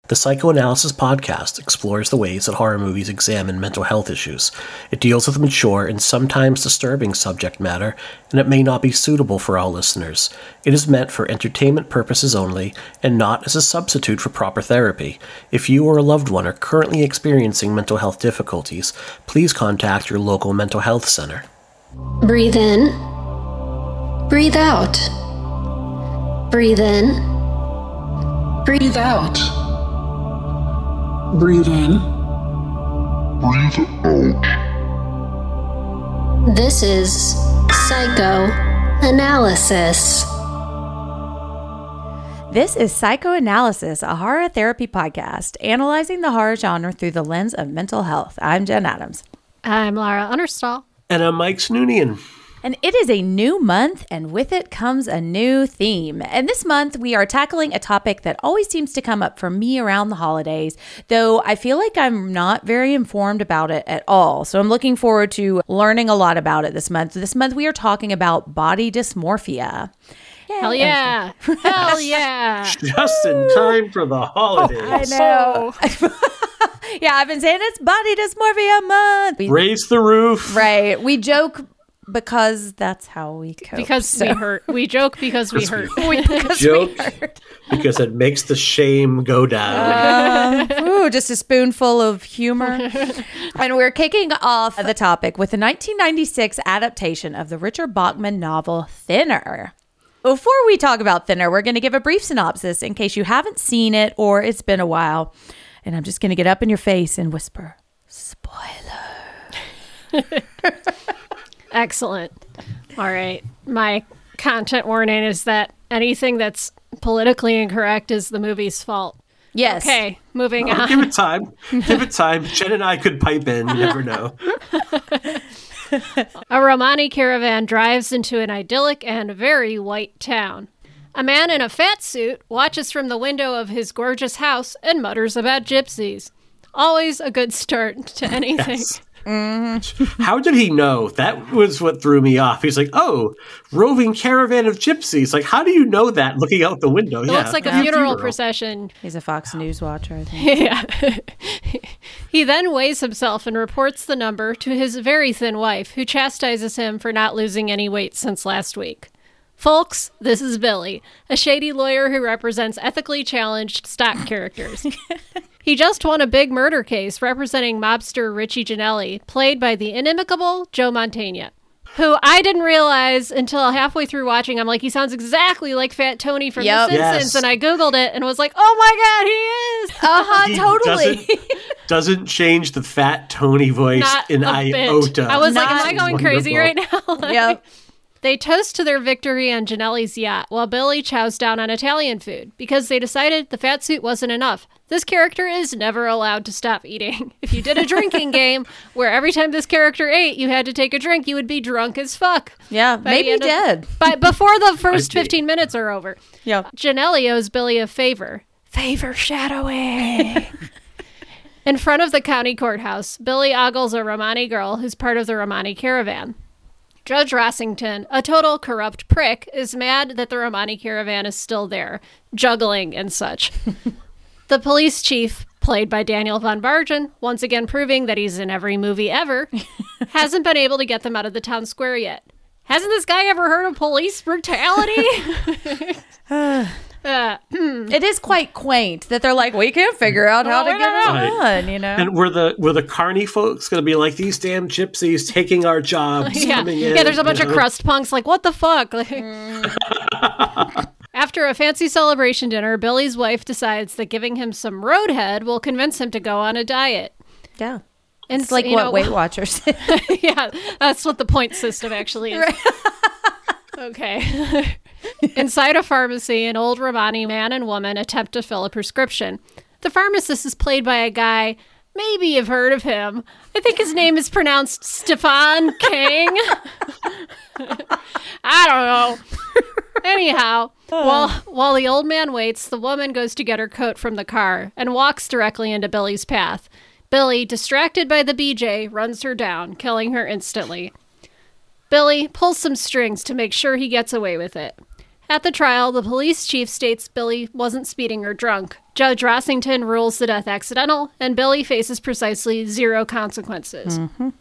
The Psychoanalysis podcast explores the ways that horror movies examine mental health issues. It deals with mature and sometimes disturbing subject matter, and it may not be suitable for all listeners. It is meant for entertainment purposes only, and not as a substitute for proper therapy. If you or a loved one are currently experiencing mental health difficulties, please contact your local mental health center. Breathe in. Breathe out. Breathe in. Breathe out. Breathe in. Breathe out. This is Psychoanalysis. This is Psychoanalysis, a horror therapy podcast, analyzing the horror genre through the lens of mental health. I'm Jen Adams. I'm Lara Understall. And I'm Mike Snoonian. And it is a new month, and with it comes a new theme. And this month, we are tackling a topic that always seems to come up for me around the holidays, though I feel like I'm not very informed about it at all. So I'm looking forward to learning a lot about it this month. This month, we are talking about body dysmorphia. Yay. Hell yeah. Hell yeah. Just in time for the holidays. I know. Yeah, I've been saying it's body dysmorphia month. Raise the roof. Right. We joke because that's how we cope. Because we hurt. We joke because we hurt. Joke because it makes the shame go down. Just a spoonful of humor. And we're kicking off the topic with the 1996 adaptation of the Richard Bachman novel Thinner. Before we talk about Thinner, we're going to give a brief synopsis in case you haven't seen it or it's been a while. And I'm just going to get up in your face and whisper, spoiler. Excellent. All right. My content warning is that anything that's politically incorrect is the movie's fault. Yes. Okay, moving on. Give it time. Give it time. Jen and I could pipe in. You never know. A Romani caravan drives into an idyllic and very white town. A man in a fat suit watches from the window of his gorgeous house and mutters about gypsies. Always a good start to anything. Yes. Mm-hmm. How did he know? That was what threw me off. He's like, oh, roving caravan of gypsies. Like, how do you know that looking out the window? It looks like a funeral procession. He's a Fox News watcher, I think. Yeah. He then weighs himself and reports the number to his very thin wife, who chastises him for not losing any weight since last week. Folks, this is Billy, a shady lawyer who represents ethically challenged stock characters. He just won a big murder case representing mobster Richie Ginelli, played by the inimicable Joe Mantegna, who I didn't realize until halfway through watching. I'm like, he sounds exactly like Fat Tony from The Simpsons, yes. And I Googled it and was like, oh my God, he is! Totally. Doesn't change the Fat Tony voice Not in a iota. Bit. I was like, am I going crazy right now? Yep. They toast to their victory on Ginelli's yacht while Billy chows down on Italian food because they decided the fat suit wasn't enough. This character is never allowed to stop eating. If you did a drinking game where every time this character ate, you had to take a drink, you would be drunk as fuck. Yeah, maybe dead. But before the first 15 minutes are over. Yeah. Ginelli owes Billy a favor. Favor shadowing. In front of the county courthouse, Billy ogles a Romani girl who's part of the Romani caravan. Judge Rossington, a total corrupt prick, is mad that the Romani caravan is still there, juggling and such. The police chief, played by Daniel Von Bargen, once again proving that he's in every movie ever, hasn't been able to get them out of the town square yet. Hasn't this guy ever heard of police brutality? It is quite quaint that they're like, we can't figure out how to get it done, you know? And were the carny folks going to be like, these damn gypsies taking our jobs? Coming in, there's a bunch of crust punks like, what the fuck? After a fancy celebration dinner, Billy's wife decides that giving him some roadhead will convince him to go on a diet. Yeah. And it's like what Weight Watchers did. Yeah, that's what the point system actually is. Right. Okay. Inside a pharmacy, an old Romani man and woman attempt to fill a prescription. The pharmacist is played by a guy, maybe you've heard of him. I think his name is pronounced Stefan Kang. I don't know. Anyhow, while the old man waits, the woman goes to get her coat from the car and walks directly into Billy's path. Billy, distracted by the BJ, runs her down, killing her instantly. Billy pulls some strings to make sure he gets away with it. At the trial, the police chief states Billy wasn't speeding or drunk. Judge Rossington rules the death accidental, and Billy faces precisely 0 consequences.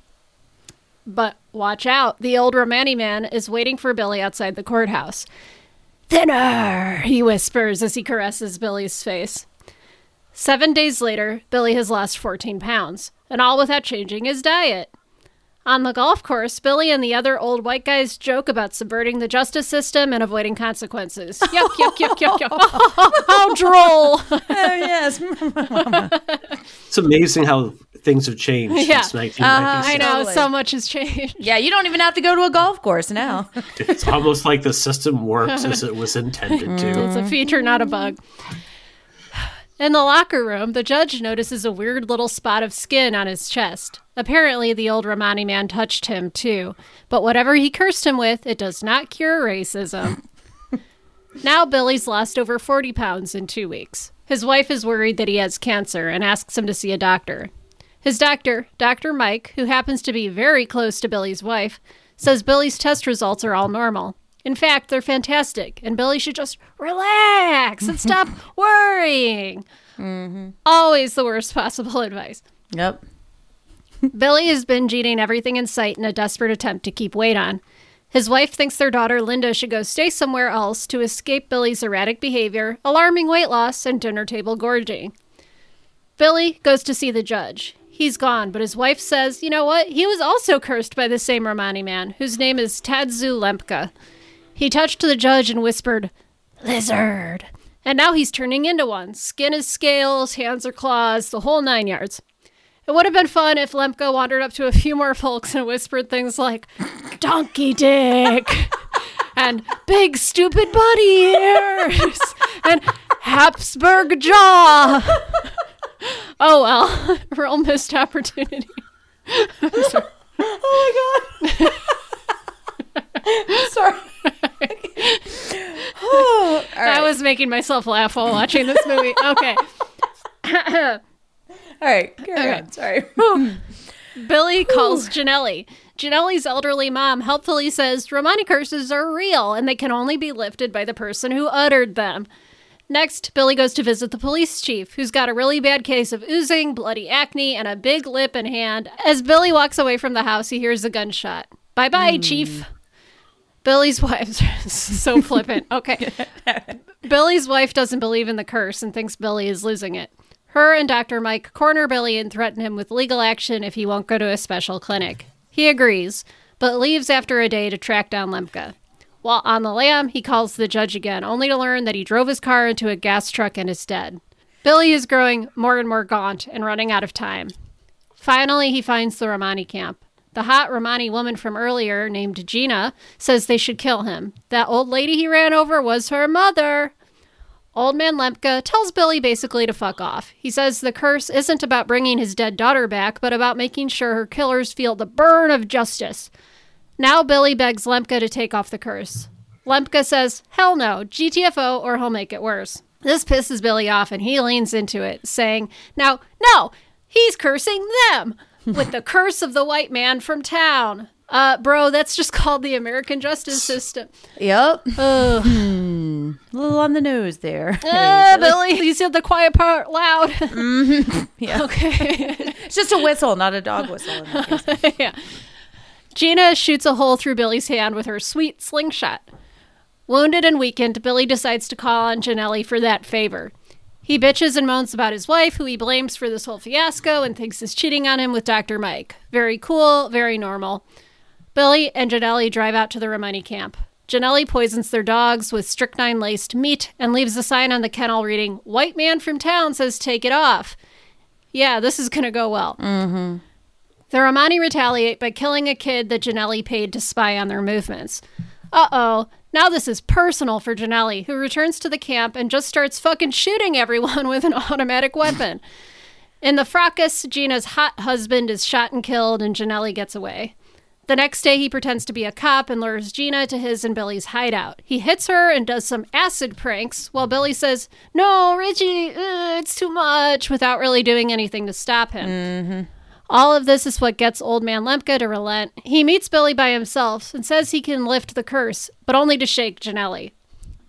But watch out, the old Romani man is waiting for Billy outside the courthouse. "Thinner," he whispers as he caresses Billy's face. 7 days later, Billy has lost 14 pounds, and all without changing his diet. On the golf course, Billy and the other old white guys joke about subverting the justice system and avoiding consequences. Yuck, yuck, yuck, yuck, yuck. How droll. Oh, yes. It's amazing how things have changed Yeah. since 1996. I know, Totally. so much has changed. Yeah, you don't even have to go to a golf course now. It's almost like the system works as it was intended to. It's a feature, not a bug. In the locker room, the judge notices a weird little spot of skin on his chest. Apparently, the old Romani man touched him, too. But whatever he cursed him with, it does not cure racism. Now Billy's lost over 40 pounds in 2 weeks. His wife is worried that he has cancer and asks him to see a doctor. His doctor, Dr. Mike, who happens to be very close to Billy's wife, says Billy's test results are all normal. In fact, they're fantastic, and Billy should just relax and stop worrying. Always the worst possible advice. Yep. Billy has been eating everything in sight in a desperate attempt to keep weight on. His wife thinks their daughter Linda should go stay somewhere else to escape Billy's erratic behavior, alarming weight loss, and dinner table gorging. Billy goes to see the judge. He's gone, but his wife says, you know what? He was also cursed by the same Romani man, whose name is Tadzu Lemka. He touched the judge and whispered, "Lizard." And now he's turning into one. Skin is scales, hands are claws, the whole 9 yards. It would have been fun if Lemka wandered up to a few more folks and whispered things like, "Donkey dick," and "big stupid bunny ears," and "Habsburg jaw." Oh well, real missed opportunity. Oh my god. Sorry. Oh, all right. I was making myself laugh while watching this movie. Okay. All right. Carry on. Sorry. Billy calls Janelli. Janelli's elderly mom helpfully says Romani curses are real and they can only be lifted by the person who uttered them. Next, Billy goes to visit the police chief, who's got a really bad case of oozing, bloody acne, and a big lip and hand. As Billy walks away from the house, he hears a gunshot. Bye-bye, chief. Billy's wife, so flippant. Okay. Billy's wife doesn't believe in the curse and thinks Billy is losing it. Her and Dr. Mike corner Billy and threaten him with legal action if he won't go to a special clinic. He agrees, but leaves after a day to track down Lemka. While on the lam, he calls the judge again, only to learn that he drove his car into a gas truck and is dead. Billy is growing more and more gaunt and running out of time. Finally, he finds the Romani camp. The hot Romani woman from earlier, named Gina, says they should kill him. That old lady he ran over was her mother. Old man Lemka tells Billy basically to fuck off. He says the curse isn't about bringing his dead daughter back, but about making sure her killers feel the burn of justice. Now Billy begs Lemka to take off the curse. Lemka says, hell no, GTFO or he'll make it worse. This pisses Billy off and he leans into it, saying, no, he's cursing them with the curse of the white man from town. Bro, that's just called the American justice system. Yep. A little on the nose there. Billy, you said the quiet part loud. Yeah. Okay. It's just a whistle, not a dog whistle. In that case. Yeah. Gina shoots a hole through Billy's hand with her sweet slingshot. Wounded and weakened, Billy decides to call on Janelli for that favor. He bitches and moans about his wife, who he blames for this whole fiasco and thinks is cheating on him with Dr. Mike. Very cool, very normal. Billy and Janelli drive out to the Romani camp. Janelli poisons their dogs with strychnine-laced meat and leaves a sign on the kennel reading, "White man from town says take it off." Yeah, this is going to go well. Mm-hmm. The Romani retaliate by killing a kid that Janelli paid to spy on their movements. Uh-oh. Now this is personal for Janelli, who returns to the camp and just starts fucking shooting everyone with an automatic weapon. In the fracas, Gina's hot husband is shot and killed, and Janelli gets away. The next day, he pretends to be a cop and lures Gina to his and Billy's hideout. He hits her and does some acid pranks, while Billy says, "No, Richie, it's too much," without really doing anything to stop him. Mm-hmm. All of this is what gets old man Lemka to relent. He meets Billy by himself and says he can lift the curse, but only to shake Janelli.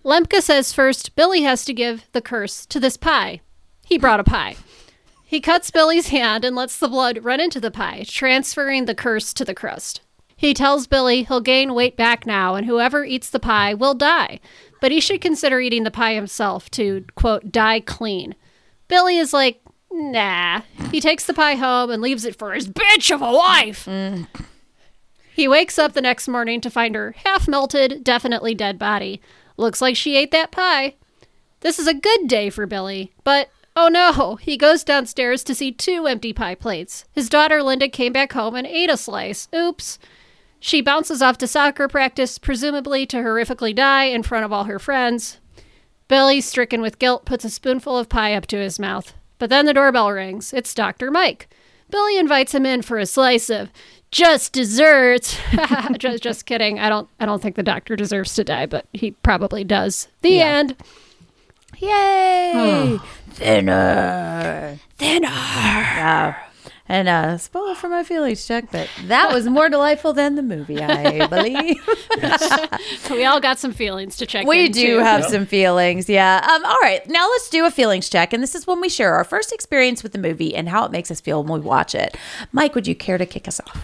Lemke says first Billy has to give the curse to this pie. He brought a pie. He cuts Billy's hand and lets the blood run into the pie, transferring the curse to the crust. He tells Billy he'll gain weight back now and whoever eats the pie will die, but he should consider eating the pie himself to, quote, die clean. Billy is like, nah. He takes the pie home and leaves it for his bitch of a wife. He wakes up the next morning to find her half-melted, definitely dead body. Looks like she ate that pie. This is a good day for Billy, but oh no, he goes downstairs to see 2 empty pie plates. His daughter Linda came back home and ate a slice. Oops. She bounces off to soccer practice, presumably to horrifically die in front of all her friends. Billy, stricken with guilt, puts a spoonful of pie up to his mouth. But then the doorbell rings. It's Dr. Mike. Billy invites him in for a slice of just desserts. just kidding. I don't think the doctor deserves to die, but he probably does. The end. Yay! Thinner. Yeah. And spoiler for my feelings check, but that was more delightful than the movie, I believe. We all got some feelings to check We into. do have some feelings, yeah. All right, now let's do a feelings check, and this is when we share our first experience with the movie and how it makes us feel when we watch it. Mike, would you care to kick us off?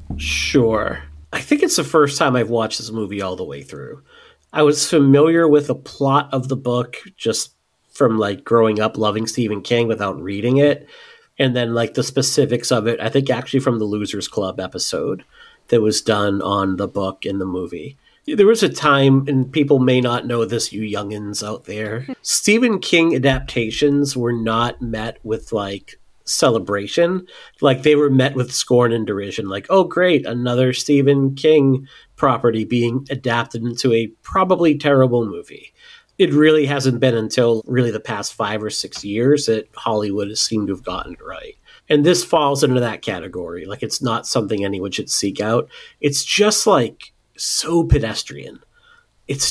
Sure. I think it's the first time I've watched this movie all the way through. I was familiar with the plot of the book just from like growing up loving Stephen King without reading it. And then like the specifics of it, I think actually from the Losers Club episode that was done on the book and the movie. There was a time, and people may not know this, you youngins out there, Stephen King adaptations were not met with like celebration. Like they were met with scorn and derision. Like, oh great, another Stephen King property being adapted into a probably terrible movie. It really hasn't been until really the past 5 or 6 years that Hollywood has seemed to have gotten it right. And this falls into that category. Like, it's not something anyone should seek out. It's just like so pedestrian. It's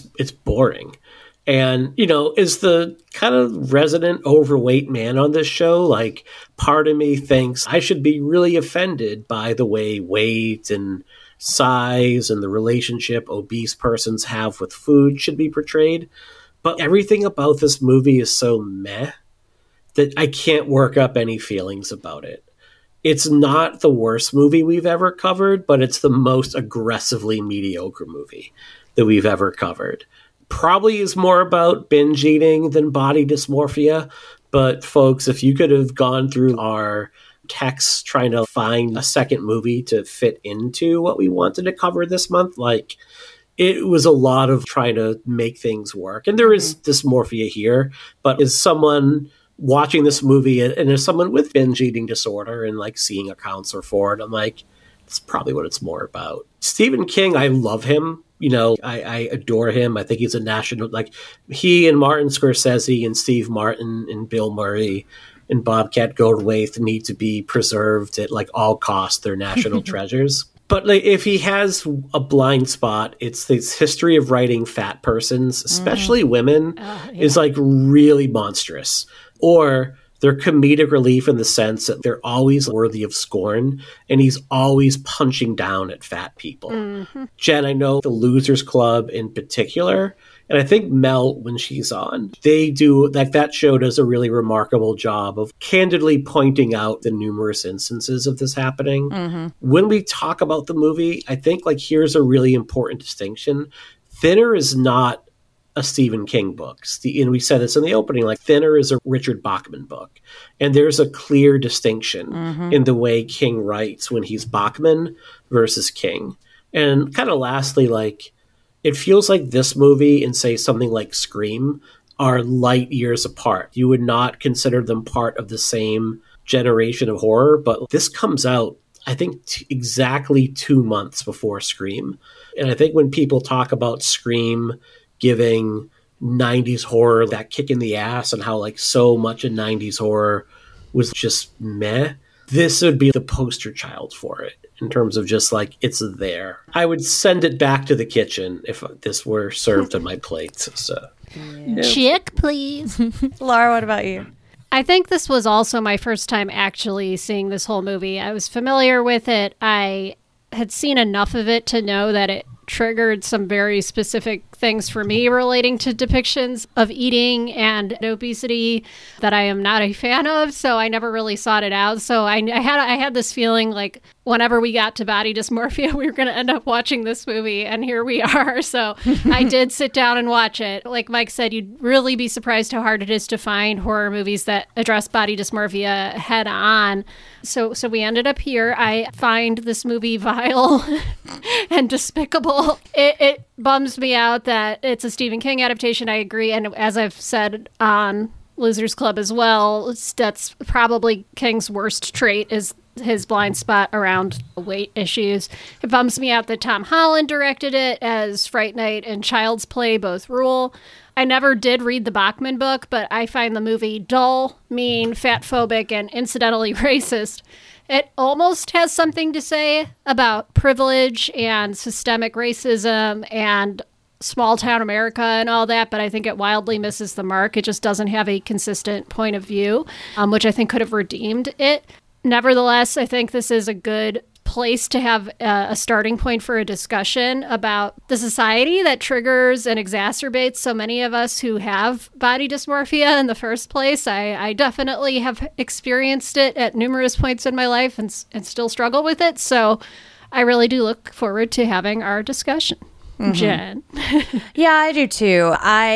boring. And, you know, as the kind of resident overweight man on this show, like, part of me thinks I should be really offended by the way weight and size and the relationship obese persons have with food should be portrayed. But everything about this movie is so meh that I can't work up any feelings about it. It's not the worst movie we've ever covered, but it's the most aggressively mediocre movie that we've ever covered. Probably is more about binge eating than body dysmorphia. But folks, if you could have gone through our texts trying to find a second movie to fit into what we wanted to cover this month, like it was a lot of trying to make things work. And there is dysmorphia here, but as someone watching this movie and as someone with binge eating disorder and like seeing a counselor for it, I'm like, that's probably what it's more about. Stephen King, I love him. You know, I adore him. I think he's a national, like he and Martin Scorsese and Steve Martin and Bill Murray and Bobcat Goldthwait need to be preserved at like all costs. They're national treasures. But like, if he has a blind spot, it's this history of writing fat persons, especially women, is like really monstrous. Or they're comedic relief in the sense that they're always worthy of scorn, and he's always punching down at fat people. Jen, I know the Losers Club in particular, and I think Mel, when she's on, they do, like that show does a really remarkable job of candidly pointing out the numerous instances of this happening. When we talk about the movie, I think like here's a really important distinction. Thinner is not a Stephen King book. And we said this in the opening, like Thinner is a Richard Bachman book. And there's a clear distinction in the way King writes when he's Bachman versus King. And kind of lastly, like, it feels like this movie and say something like Scream are light years apart. You would not consider them part of the same generation of horror, but this comes out, I think, exactly 2 months before Scream. And I think when people talk about Scream giving 90s horror that kick in the ass and how like so much of 90s horror was just meh, this would be the poster child for it in terms of just like it's there. I would send it back to the kitchen if this were served on my plate. So Chick, please. Laura, what about you? I think this was also my first time actually seeing this whole movie. I was familiar with it. I had seen enough of it to know that it triggered some very specific things for me relating to depictions of eating and obesity that I am not a fan of, so I never really sought it out. So I had this feeling like whenever we got to body dysmorphia, we were going to end up watching this movie, and here we are. So I did sit down and watch it. Like Mike said, you'd really be surprised how hard it is to find horror movies that address body dysmorphia head on. So we ended up here. I find this movie vile and despicable. It bums me out that it's a Stephen King adaptation. I agree. And as I've said on Losers Club as well, that's probably King's worst trait is his blind spot around weight issues. It bums me out that Tom Holland directed it, as Fright Night and Child's Play both rule. I never did read the Bachman book, but I find the movie dull, mean, fatphobic, and incidentally racist. It almost has something to say about privilege and systemic racism and small town America and all that, but I think it wildly misses the mark. It just doesn't have a consistent point of view, which I think could have redeemed it. Nevertheless, I think this is a good place to have a starting point for a discussion about the society that triggers and exacerbates so many of us who have body dysmorphia in the first place. I definitely have experienced it at numerous points in my life and still struggle with it. So I really do look forward to having our discussion. Jen. Yeah, I do too.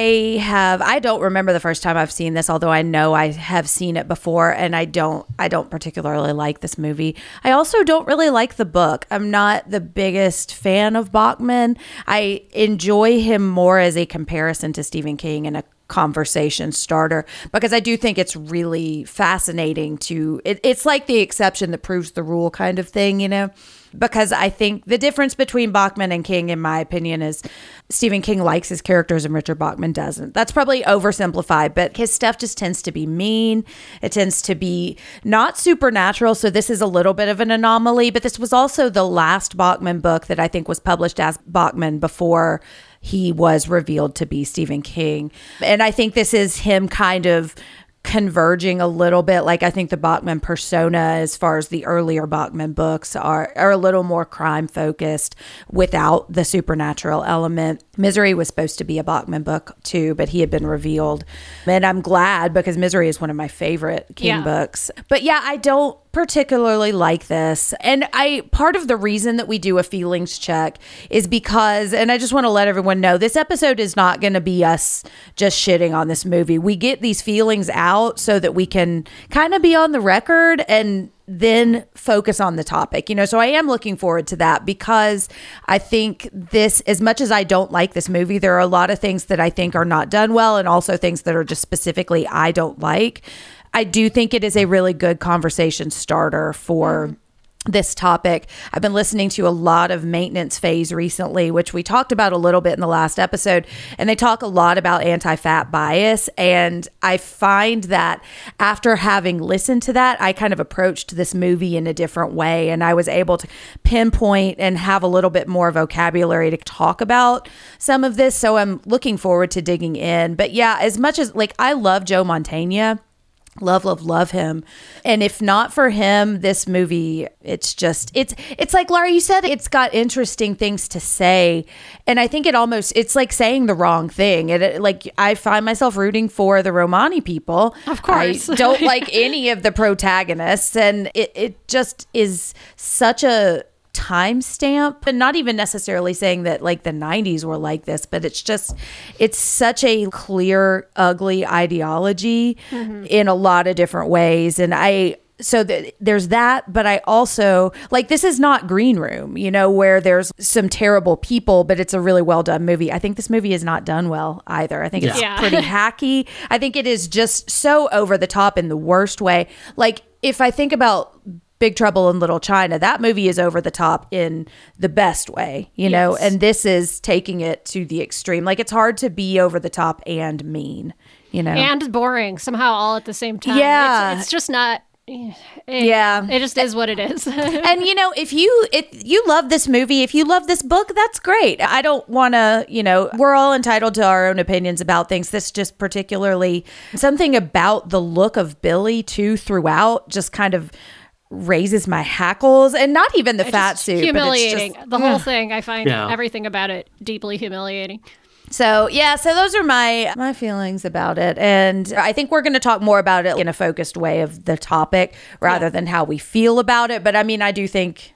I don't remember the first time I've seen this, although I know I have seen it before, and I don't particularly like this movie. I also don't really like the book. I'm not the biggest fan of Bachman. I enjoy him more as a comparison to Stephen King and a conversation starter, because I do think it's really fascinating it's like the exception that proves the rule kind of thing, you know? Because I think the difference between Bachman and King, in my opinion, is Stephen King likes his characters and Richard Bachman doesn't. That's probably oversimplified, but his stuff just tends to be mean. It tends to be not supernatural, so this is a little bit of an anomaly, but this was also the last Bachman book that I think was published as Bachman before he was revealed to be Stephen King. And I think this is him kind of converging a little bit. Like, I think the Bachman persona, as far as the earlier Bachman books, are a little more crime focused without the supernatural element. Misery was supposed to be a Bachman book too, but he had been revealed. And I'm glad, because Misery is one of my favorite King books. But yeah, I don't particularly like this. And part of the reason that we do a feelings check is because, and I just want to let everyone know, this episode is not going to be us just shitting on this movie. We get these feelings out so that we can kind of be on the record and then focus on the topic, you know. So I am looking forward to that, because I think this, as much as I don't like this movie, there are a lot of things that I think are not done well, and also things that are just specifically I don't like. I do think it is a really good conversation starter for this topic. I've been listening to a lot of Maintenance Phase recently, which we talked about a little bit in the last episode, and they talk a lot about anti-fat bias. And I find that after having listened to that, I kind of approached this movie in a different way, and I was able to pinpoint and have a little bit more vocabulary to talk about some of this. So I'm looking forward to digging in. But yeah, as much as, like, I love Joe Mantegna, love him, and if not for him, this movie, it's like Laura, you said, it's got interesting things to say, and I think it's like saying the wrong thing. Like, I find myself rooting for the Romani people. Of course. I don't like any of the protagonists, and it just is such a timestamp, and not even necessarily saying that like the 90s were like this, but it's such a clear, ugly ideology in a lot of different ways. And there's that, but I also, like, this is not Green Room, you know, where there's some terrible people, but it's a really well done movie. I think this movie is not done well either. I think it's pretty hacky. I think it is just so over the top in the worst way. Like, if I think about Big Trouble in Little China, that movie is over the top in the best way, you know, and this is taking it to the extreme. Like, it's hard to be over the top and mean, you know, and boring somehow all at the same time. Yeah. It's just not. It just is what it is. And you know, if you love this movie, if you love this book, that's great. I don't want to, you know, we're all entitled to our own opinions about things. This just particularly, something about the look of Billy too throughout just kind of raises my hackles, and not even the fat suit, humiliating. but it's just, the whole thing, I find everything about it deeply humiliating. So those are my feelings about it. And I think we're going to talk more about it in a focused way of the topic rather than how we feel about it. But I mean, I do think,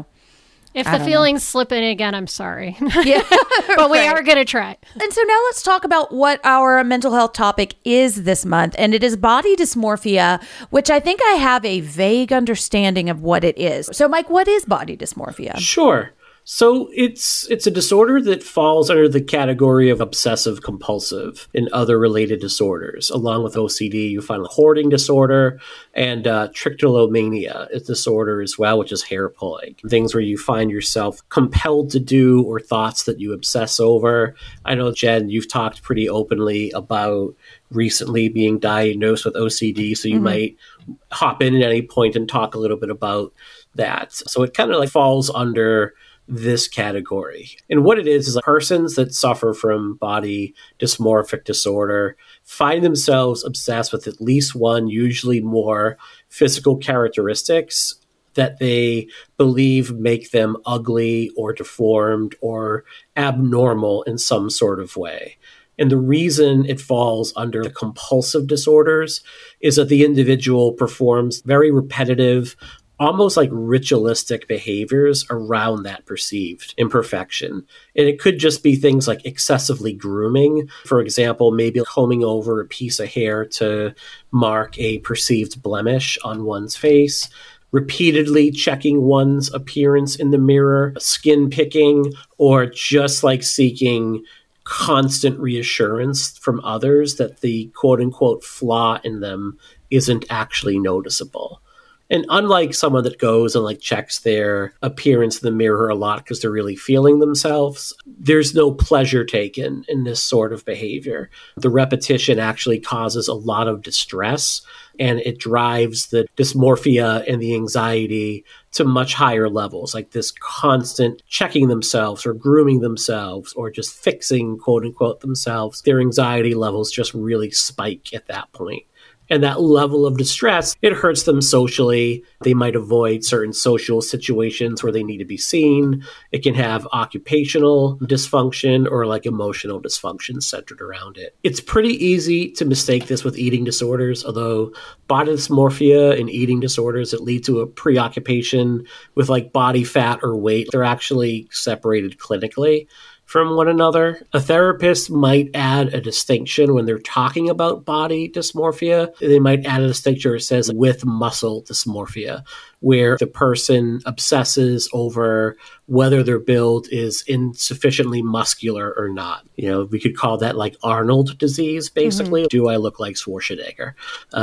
if the feelings slip in again, I'm sorry. Yeah, but we are going to try. And so now let's talk about what our mental health topic is this month. And it is body dysmorphia, which I think I have a vague understanding of what it is. So Mike, what is body dysmorphia? Sure. So it's a disorder that falls under the category of obsessive compulsive and other related disorders. Along with OCD, you find hoarding disorder and trichotillomania is disorder as well, which is hair pulling. Things where you find yourself compelled to do or thoughts that you obsess over. I know, Jen, you've talked pretty openly about recently being diagnosed with OCD, so you might hop in at any point and talk a little bit about that. So it kind of falls under this category. And what it is persons that suffer from body dysmorphic disorder find themselves obsessed with at least one, usually more, physical characteristics that they believe make them ugly or deformed or abnormal in some sort of way. And the reason it falls under compulsive disorders is that the individual performs very repetitive, almost ritualistic behaviors around that perceived imperfection. And it could just be things like excessively grooming. For example, maybe combing over a piece of hair to mark a perceived blemish on one's face, repeatedly checking one's appearance in the mirror, skin picking, or just seeking constant reassurance from others that the quote-unquote flaw in them isn't actually noticeable. And unlike someone that goes and checks their appearance in the mirror a lot because they're really feeling themselves, there's no pleasure taken in this sort of behavior. The repetition actually causes a lot of distress, and it drives the dysmorphia and the anxiety to much higher levels, this constant checking themselves or grooming themselves or just fixing, quote unquote, themselves. Their anxiety levels just really spike at that point. And that level of distress, it hurts them socially. They might avoid certain social situations where they need to be seen. It can have occupational dysfunction or emotional dysfunction centered around it. It's pretty easy to mistake this with eating disorders, although body dysmorphia and eating disorders that lead to a preoccupation with body fat or weight, they're actually separated clinically from one another. A therapist might add a distinction when they're talking about body dysmorphia. They might add a distinction that says with muscle dysmorphia, where the person obsesses over whether their build is insufficiently muscular or not. We could call that Arnold disease, basically. Do I look like Schwarzenegger?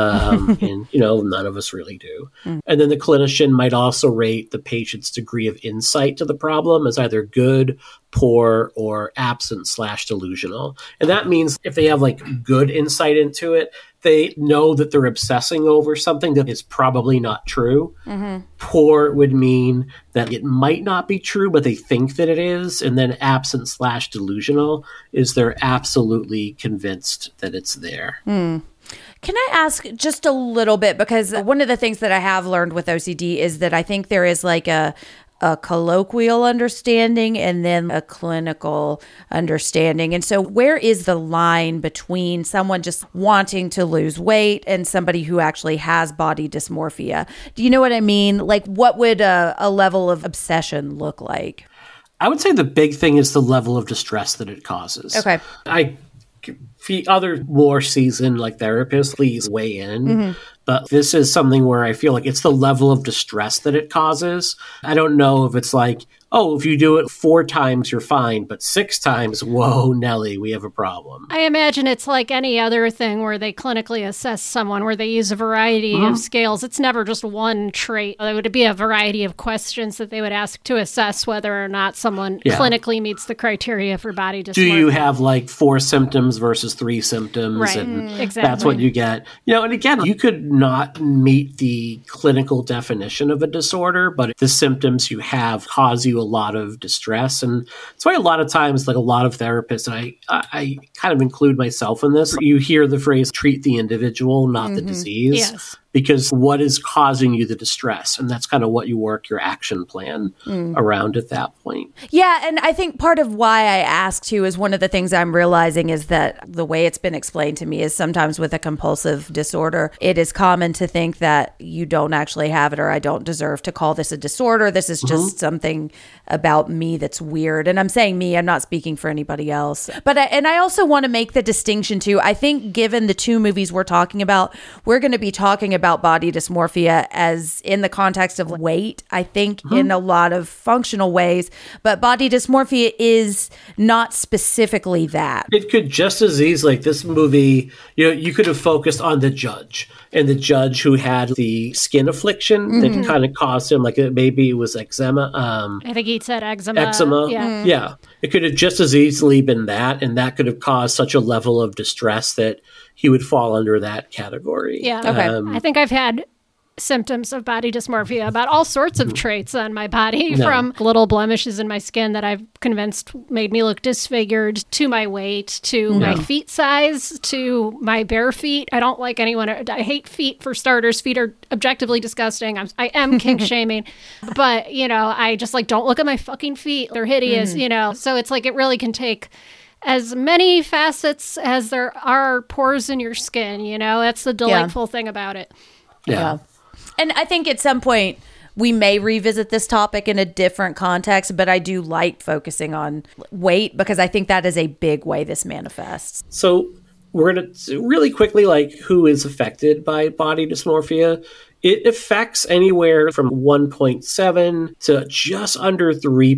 And, none of us really do. And then the clinician might also rate the patient's degree of insight to the problem as either good, poor, or absent/delusional. And that means if they have good insight into it, they know that they're obsessing over something that is probably not true. Poor would mean that it might not be true, but they think that it is. And then absent/delusional is they're absolutely convinced that it's there. Can I ask just a little bit? Because one of the things that I have learned with OCD is that I think there is a colloquial understanding and then a clinical understanding. And so where is the line between someone just wanting to lose weight and somebody who actually has body dysmorphia? Do you know what I mean? What would a level of obsession look like? I would say the big thing is the level of distress that it causes. Okay. Other more seasoned therapists, please weigh in. But this is something where I feel it's the level of distress that it causes. I don't know if it's if you do it 4 times, you're fine, but 6 times, whoa, Nelly, we have a problem. I imagine it's like any other thing where they clinically assess someone, where they use a variety of scales. It's never just one trait. There would be a variety of questions that they would ask to assess whether or not someone clinically meets the criteria for body dysmorphia. Do you have 4 symptoms versus 3 symptoms? Right, And exactly. That's what you get. And again, you could not meet the clinical definition of a disorder, but the symptoms you have cause you a lot of distress. And that's why a lot of times, a lot of therapists, and I kind of include myself in this, you hear the phrase treat the individual, not the disease. Yes. because what is causing you the distress? And that's kind of what you work your action plan around at that point. Yeah, and I think part of why I asked you is one of the things I'm realizing is that the way it's been explained to me is sometimes with a compulsive disorder, it is common to think that you don't actually have it, or I don't deserve to call this a disorder. This is just something about me that's weird. And I'm saying me, I'm not speaking for anybody else. But I also want to make the distinction too. I think given the two movies we're talking about, we're going to be talking about body dysmorphia as in the context of weight, I think in a lot of functional ways, but body dysmorphia is not specifically that. It could just as easily, like this movie, you could have focused on the judge and the judge who had the skin affliction that kind of caused him, like maybe it was eczema. I think he said eczema. Yeah. It could have just as easily been that, and that could have caused such a level of distress that he would fall under that category. Yeah. Okay. I think I've had symptoms of body dysmorphia about all sorts of traits on my body, from little blemishes in my skin that I've convinced made me look disfigured, to my weight, to my feet size, to my bare feet. I don't like anyone. I hate feet, for starters. Feet are objectively disgusting. I am kink shaming, but I just don't look at my fucking feet. They're hideous, so it's like it really can take as many facets as there are pores in your skin, that's the delightful thing about it. Yeah. And I think at some point we may revisit this topic in a different context, but I do like focusing on weight because I think that is a big way this manifests. So we're going to really quickly, who is affected by body dysmorphia. It affects anywhere from 1.7 to just under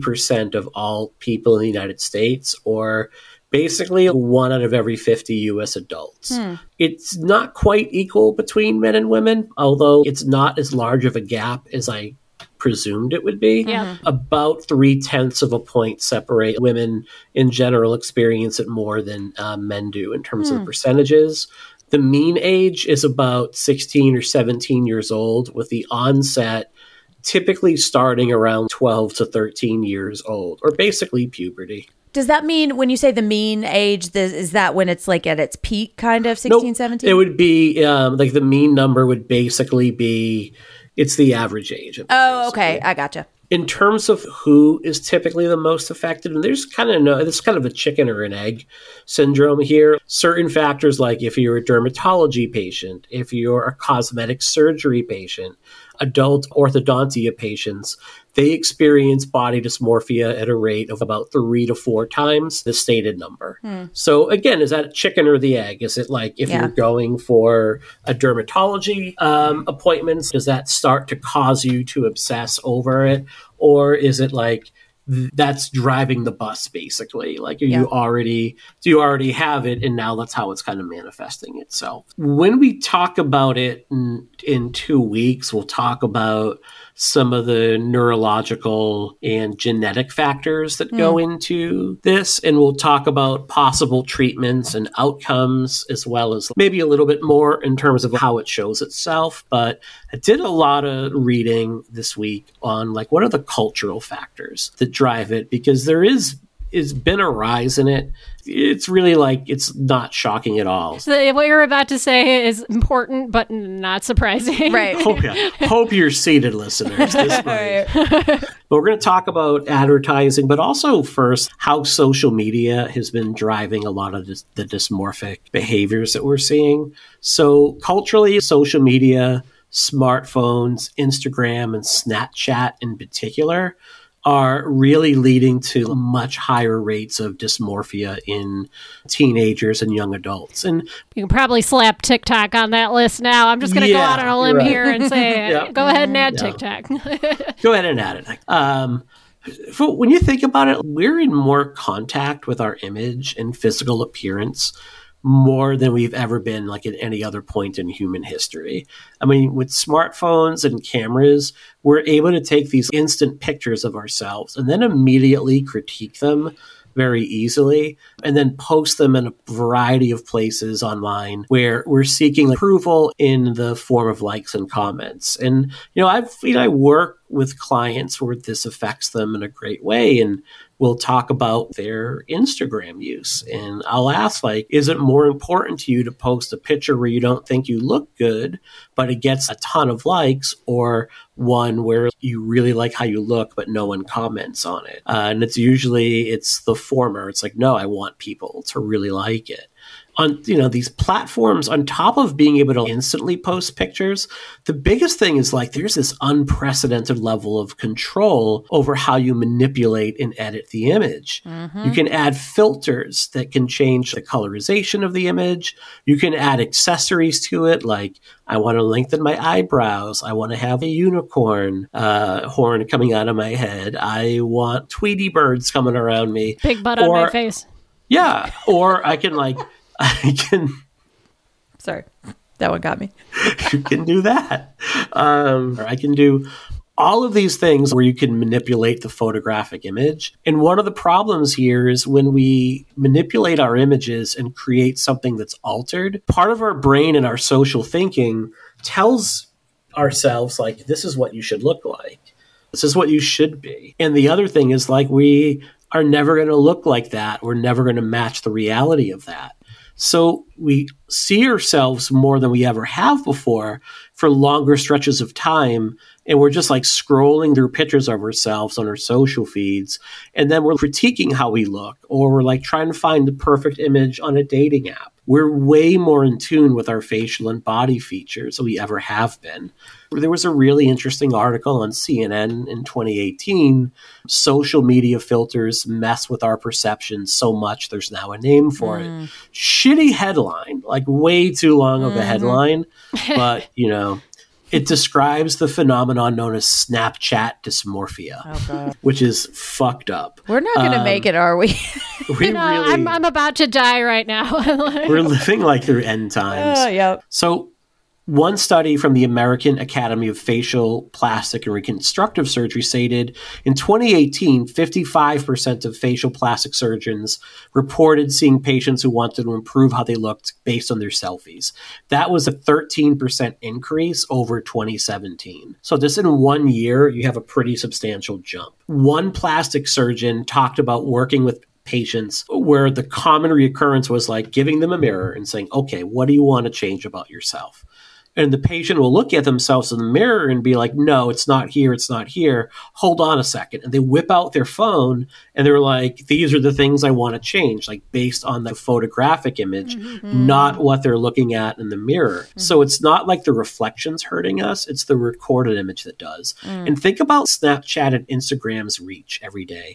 3% of all people in the United States, or basically 1 out of every 50 U.S. adults. It's not quite equal between men and women, although it's not as large of a gap as I presumed it would be. Yeah. About 0.3 of a point separate. Women in general experience it more than men do in terms of percentages. The mean age is about 16 or 17 years old, with the onset typically starting around 12 to 13 years old, or basically puberty. Does that mean when you say the mean age, is that when it's at its peak, kind of 16, 17? It would be the mean number would basically be, it's the average age of it. Oh, okay. I gotcha. In terms of who is typically the most affected, and there's kind of a chicken or an egg syndrome here. Certain factors, like if you're a dermatology patient, if you're a cosmetic surgery patient, adult orthodontia patients, they experience body dysmorphia at a rate of about 3 to 4 times the stated number. So again, is that chicken or the egg? Is it if you're going for a dermatology appointment, does that start to cause you to obsess over it? Or is it that's driving the bus, basically? Do you already have it, and now that's how it's kind of manifesting itself? When we talk about it in 2 weeks, we'll talk about some of the neurological and genetic factors that go into this, and we'll talk about possible treatments and outcomes, as well as maybe a little bit more in terms of how it shows itself. But I did a lot of reading this week on what are the cultural factors that drive it, because there is been a rise in it. It's really it's not shocking at all. So what you're about to say is important, but not surprising. Right. Hope you're seated, listeners. But we're going to talk about advertising, but also first how social media has been driving a lot of the dysmorphic behaviors that we're seeing. So culturally, social media, smartphones, Instagram, and Snapchat in particular are really leading to much higher rates of dysmorphia in teenagers and young adults. And you can probably slap TikTok on that list now. I'm just going to go out on a limb here and say, go ahead and add TikTok. Go ahead and add it. When you think about it, we're in more contact with our image and physical appearance more than we've ever been at any other point in human history. I mean, with smartphones and cameras, we're able to take these instant pictures of ourselves and then immediately critique them very easily, and then post them in a variety of places online where we're seeking approval in the form of likes and comments. And, I work with clients where this affects them in a great way. And will talk about their Instagram use. And I'll ask, like, is it more important to you to post a picture where you don't think you look good, but it gets a ton of likes, or one where you really like how you look, but no one comments on it? And it's the former. It's like, no, I want people to really like it. On these platforms, on top of being able to instantly post pictures, the biggest thing is like there's this unprecedented level of control over how you manipulate and edit the image. You can add filters that can change the colorization of the image. You can add accessories to it, like I want to lengthen my eyebrows. I want to have a unicorn horn coming out of my head. I want Tweety birds coming around me. Big butt on my face. Yeah, or I can Sorry, that one got me. You can do that. Or I can do all of these things where you can manipulate the photographic image. And one of the problems here is when we manipulate our images and create something that's altered, part of our brain and our social thinking tells ourselves, like, this is what you should look like. This is what you should be. And the other thing is, like, we are never going to look like that. We're never going to match the reality of that. So we see ourselves more than we ever have before for longer stretches of time. And we're just like scrolling through pictures of ourselves on our social feeds. And then we're critiquing how we look, or we're like trying to find the perfect image on a dating app. We're way more in tune with our facial and body features than we ever have been. There was a really interesting article on CNN in 2018. Social media filters mess with our perception so much there's now a name for it. Shitty headline, like way too long of a headline. But, it describes the phenomenon known as Snapchat dysmorphia, which is fucked up. We're not going to make it, are we? I'm about to die right now. We're living like through end times. Yep. So one study from the American Academy of Facial, Plastic, and Reconstructive Surgery stated in 2018, 55% of facial plastic surgeons reported seeing patients who wanted to improve how they looked based on their selfies. That was a 13% increase over 2017. So just in 1 year, you have a pretty substantial jump. One plastic surgeon talked about working with patients where the common reoccurrence was like giving them a mirror and saying, okay, what do you want to change about yourself? And the patient will look at themselves in the mirror and be like, no, it's not here. It's not here. Hold on a second. And they whip out their phone and they're like, these are the things I want to change, like based on the photographic image, not what they're looking at in the mirror. So it's not like the reflection's hurting us. It's the recorded image that does. And think about Snapchat and Instagram's reach every day.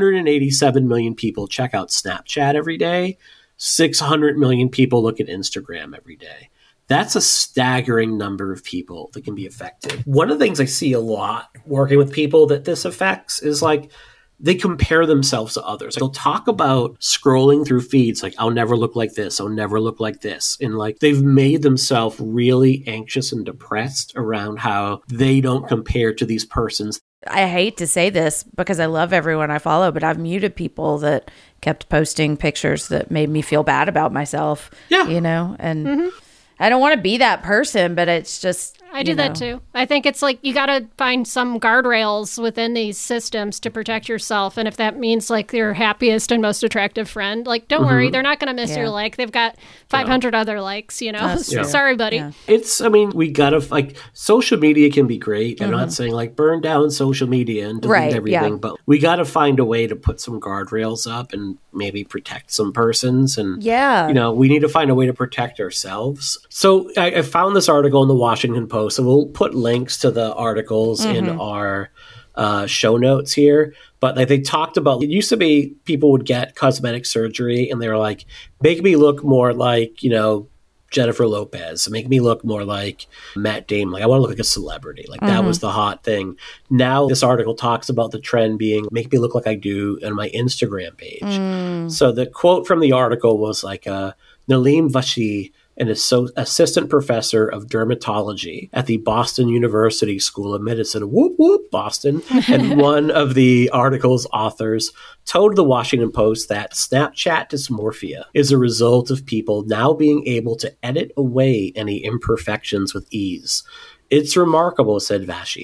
187 million people check out Snapchat every day. 600 million people look at Instagram every day. That's a staggering number of people that can be affected. One of the things I see a lot working with people that this affects is like they compare themselves to others. They'll talk about scrolling through feeds like, I'll never look like this. I'll never look like this. And like they've made themselves really anxious and depressed around how they don't compare to these persons. I hate to say this because I love everyone I follow, but I've muted people that kept posting pictures that made me feel bad about myself. Yeah. And I don't want to be that person, but it's just, I do that too. I think it's like you got to find some guardrails within these systems to protect yourself. And if that means like your happiest and most attractive friend, like don't worry, they're not going to miss your like. They've got 500 other likes, Sorry, buddy. Yeah. We got to, like, social media can be great. I'm not saying like burn down social media and delete everything, but we got to find a way to put some guardrails up and maybe protect some persons. And, we need to find a way to protect ourselves. So I found this article in the Washington Post. So we'll put links to the articles in our show notes here. But like they talked about, it used to be people would get cosmetic surgery and they were like, make me look more like, Jennifer Lopez, make me look more like Matt Damon. Like I want to look like a celebrity. Like that was the hot thing. Now this article talks about the trend being make me look like I do on my Instagram page. So the quote from the article was like, Nalim Vashi, an assistant professor of dermatology at the Boston University School of Medicine, whoop, whoop, Boston, and one of the article's authors, told the Washington Post that Snapchat dysmorphia is a result of people now being able to edit away any imperfections with ease. It's remarkable, said Vashi.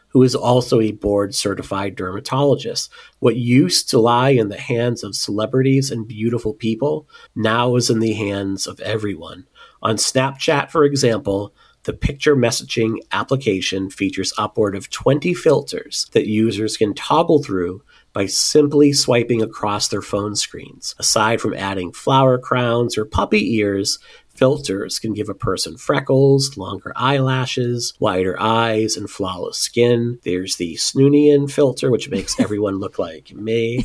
who is also a board-certified dermatologist. What used to lie in the hands of celebrities and beautiful people now is in the hands of everyone. On Snapchat, for example, the picture messaging application features upward of 20 filters that users can toggle through by simply swiping across their phone screens. Aside from adding flower crowns or puppy ears, filters can give a person freckles, longer eyelashes, wider eyes, and flawless skin. There's the Snoonian filter, which makes everyone look like me,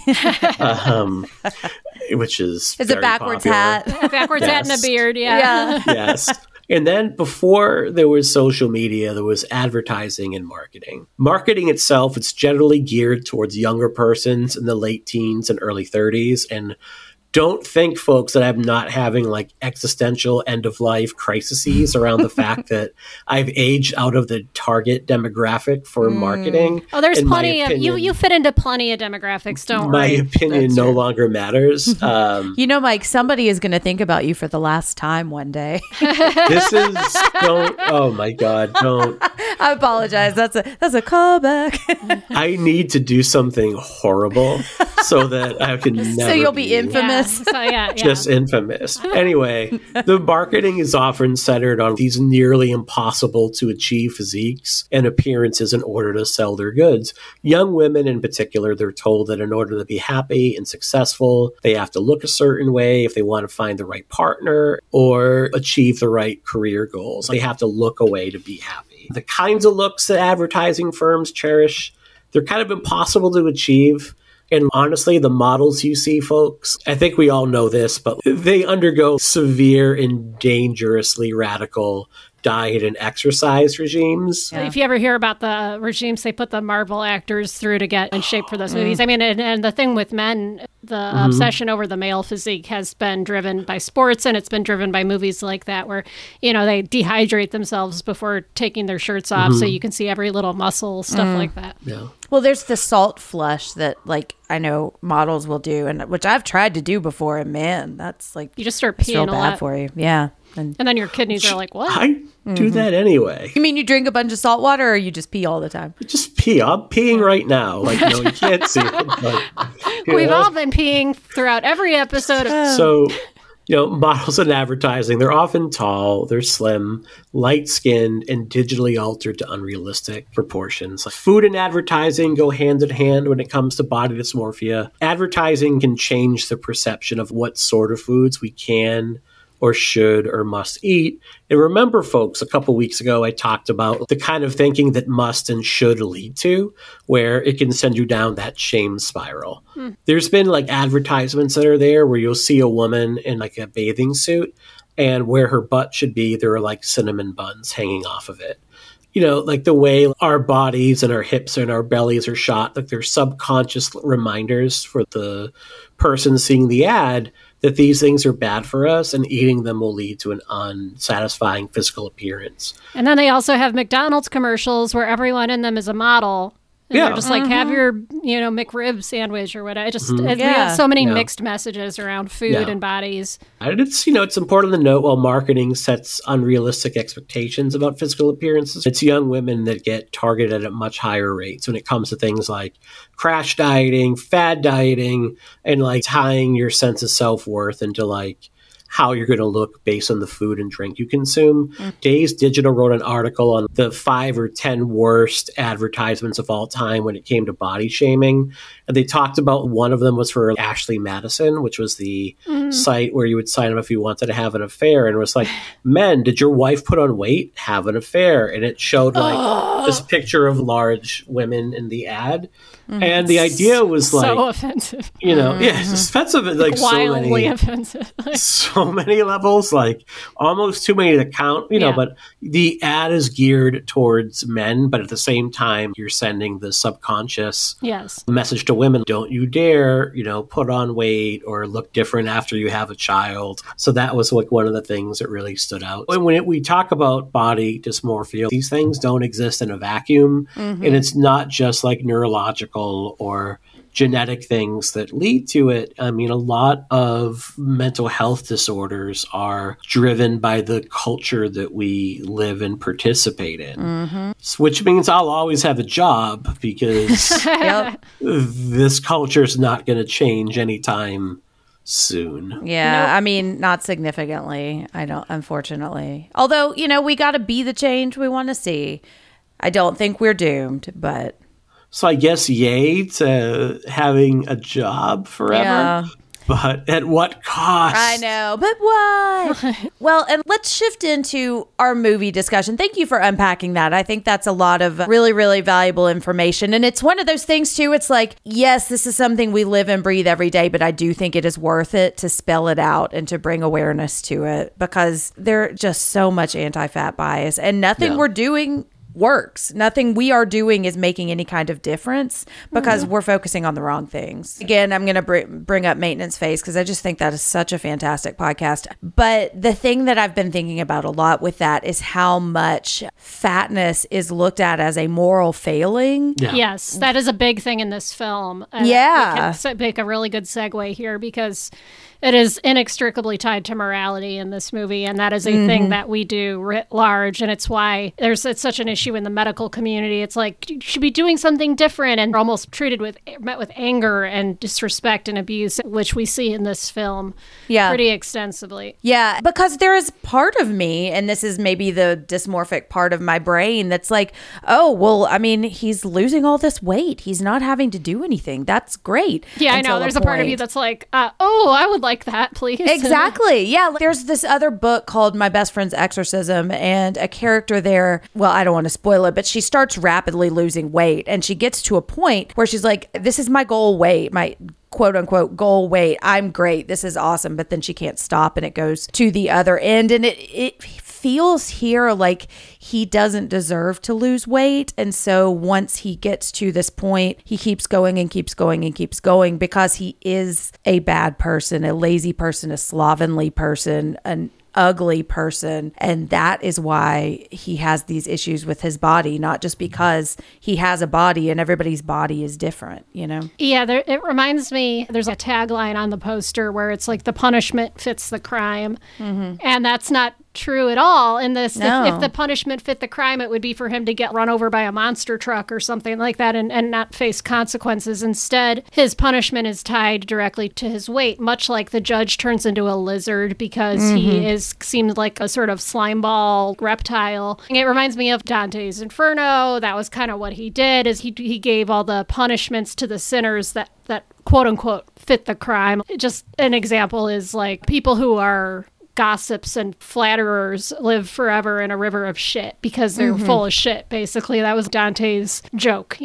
which is It's a backwards popular. hat. Backwards hat and a beard, yeah. Yes. And then before there was social media, there was advertising and marketing. Marketing itself is generally geared towards younger persons in the late teens and early 30s. And don't think, folks, that I'm not having like existential end-of-life crises around the fact that I've aged out of the target demographic for marketing. Oh, there's In my plenty of opinion, you fit into plenty of demographics, don't my worry. opinion That's no true. longer matters. You know, Mike, somebody is going to think about you for the last time one day. This is don't. Oh my God! Don't. I apologize. That's a callback. I need to do something horrible so that I can never. So you'll be infamous. Yeah. So yeah. Just infamous. Anyway, the marketing is often centered on these nearly impossible to achieve physiques and appearances in order to sell their goods. Young women in particular, they're told that in order to be happy and successful, they have to look a certain way if they want to find the right partner or achieve the right career goals. They have to look a way to be happy. The kinds of looks that advertising firms cherish, they're kind of impossible to achieve. And honestly, the models you see, folks, I think we all know this, but they undergo severe and dangerously radical diet and exercise regimes. Yeah. If you ever hear about the regimes they put the Marvel actors through to get in shape for those movies, I mean, and the thing with men, the obsession over the male physique has been driven by sports, and it's been driven by movies like that where, you know, they dehydrate themselves before taking their shirts off so you can see every little muscle, stuff like that. Yeah. Well, there's the salt flush that, like, I know models will do, and which I've tried to do before, and man, that's like You just start it's real peeing a bad lot, for you. Yeah. And and then your kidneys are like, what? I do that anyway. you mean you drink a bunch of salt water, or you just pee all the time? Just pee. I'm peeing right now. Like, no, you can't see it. But, you We've know. all been peeing throughout every episode of So, you know, models in advertising, they're often tall, they're slim, light-skinned, and digitally altered to unrealistic proportions. Like, food and advertising go hand in hand when it comes to body dysmorphia. Advertising can change the perception of what sort of foods we can or should or must eat. And remember, folks, a couple weeks ago, I talked about the kind of thinking that must and should lead to, where it can send you down that shame spiral. There's been like advertisements that are there where you'll see a woman in like a bathing suit, and where her butt should be, there are like cinnamon buns hanging off of it. You know, like the way our bodies and our hips and our bellies are shot, like they're subconscious reminders for the person seeing the ad that these things are bad for us, and eating them will lead to an unsatisfying physical appearance. And then they also have McDonald's commercials where everyone in them is a model. And Yeah. they're just like, have your, you know, McRib sandwich or whatever. We Yeah. have so many Yeah. mixed messages around food Yeah. and bodies. And it's, you know, it's important to note while marketing sets unrealistic expectations about physical appearances, it's young women that get targeted at much higher rates when it comes to things like crash dieting, fad dieting, and like tying your sense of self-worth into like how you're going to look based on the food and drink you consume. Days Digital wrote an article on the 5 or 10 worst advertisements of all time when it came to body shaming. And they talked about one of them was for Ashley Madison, which was the site where you would sign up if you wanted to have an affair. And it was like, men, did your wife put on weight? Have an affair. And it showed like this picture of large women in the ad. And the idea was like, So offensive. you know, yeah, it's offensive at like Wildly offensive. so many levels, like almost too many to count, you know, Yeah. but the ad is geared towards men, but at the same time, you're sending the subconscious Yes. message to women, don't you dare, you know, put on weight or look different after you have a child. So that was like one of the things that really stood out. And when we talk about body dysmorphia, these things don't exist in a vacuum. And it's not just like neurological or genetic things that lead to it. I mean, a lot of mental health disorders are driven by the culture that we live and participate in, which means I'll always have a job because this culture is not going to change anytime soon. Yeah, I mean, not significantly. I don't, unfortunately. Although, we got to be the change we want to see. I don't think we're doomed, but... So I guess yay to having a job forever. Yeah. But at what cost? I know, but why? Well, and let's shift into our movie discussion. Thank you for unpacking that. I think that's a lot of really, really valuable information. And it's one of those things, too. It's like, yes, this is something we live and breathe every day, but I do think it is worth it to spell it out and to bring awareness to it because there's just so much anti-fat bias and nothing we're doing works. Nothing we are doing is making any kind of difference because we're focusing on the wrong things. Again, I'm going to bring up Maintenance Phase because I just think that is such a fantastic podcast. But the thing that I've been thinking about a lot with that is how much fatness is looked at as a moral failing. Yeah. Yes, that is a big thing in this film. Yeah. We can make a really good segue here because it is inextricably tied to morality in this movie, and that is a thing that we do writ large, and it's why it's such an issue in the medical community. It's like, you should be doing something different, and almost met with anger and disrespect and abuse, which we see in this film pretty extensively. Yeah, because there is part of me, and this is maybe the dysmorphic part of my brain, that's like, oh, well, I mean, he's losing all this weight. He's not having to do anything. That's great. Yeah, I know. There's a part of you that's like, oh, I would like that, please. Exactly. Yeah. There's this other book called My Best Friend's Exorcism, and a character there, well, I don't want to spoil it, but she starts rapidly losing weight, and she gets to a point where she's like, this is my goal weight, my quote unquote goal weight. I'm great. This is awesome. But then she can't stop, and it goes to the other end. And it feels here like he doesn't deserve to lose weight. And so once he gets to this point, he keeps going and keeps going and keeps going because he is a bad person, a lazy person, a slovenly person, an ugly person. And that is why he has these issues with his body, not just because he has a body and everybody's body is different, Yeah, it reminds me, there's a tagline on the poster where it's like the punishment fits the crime. And that's not true at all in this. No. If the punishment fit the crime, it would be for him to get run over by a monster truck or something like that and not face consequences. Instead, his punishment is tied directly to his weight, much like the judge turns into a lizard because he seems like a sort of slime ball reptile. It reminds me of Dante's Inferno. That was kind of what he did, is he gave all the punishments to the sinners that quote unquote fit the crime. Just an example is like people who are gossips and flatterers live forever in a river of shit because they're full of shit. Basically, that was Dante's joke,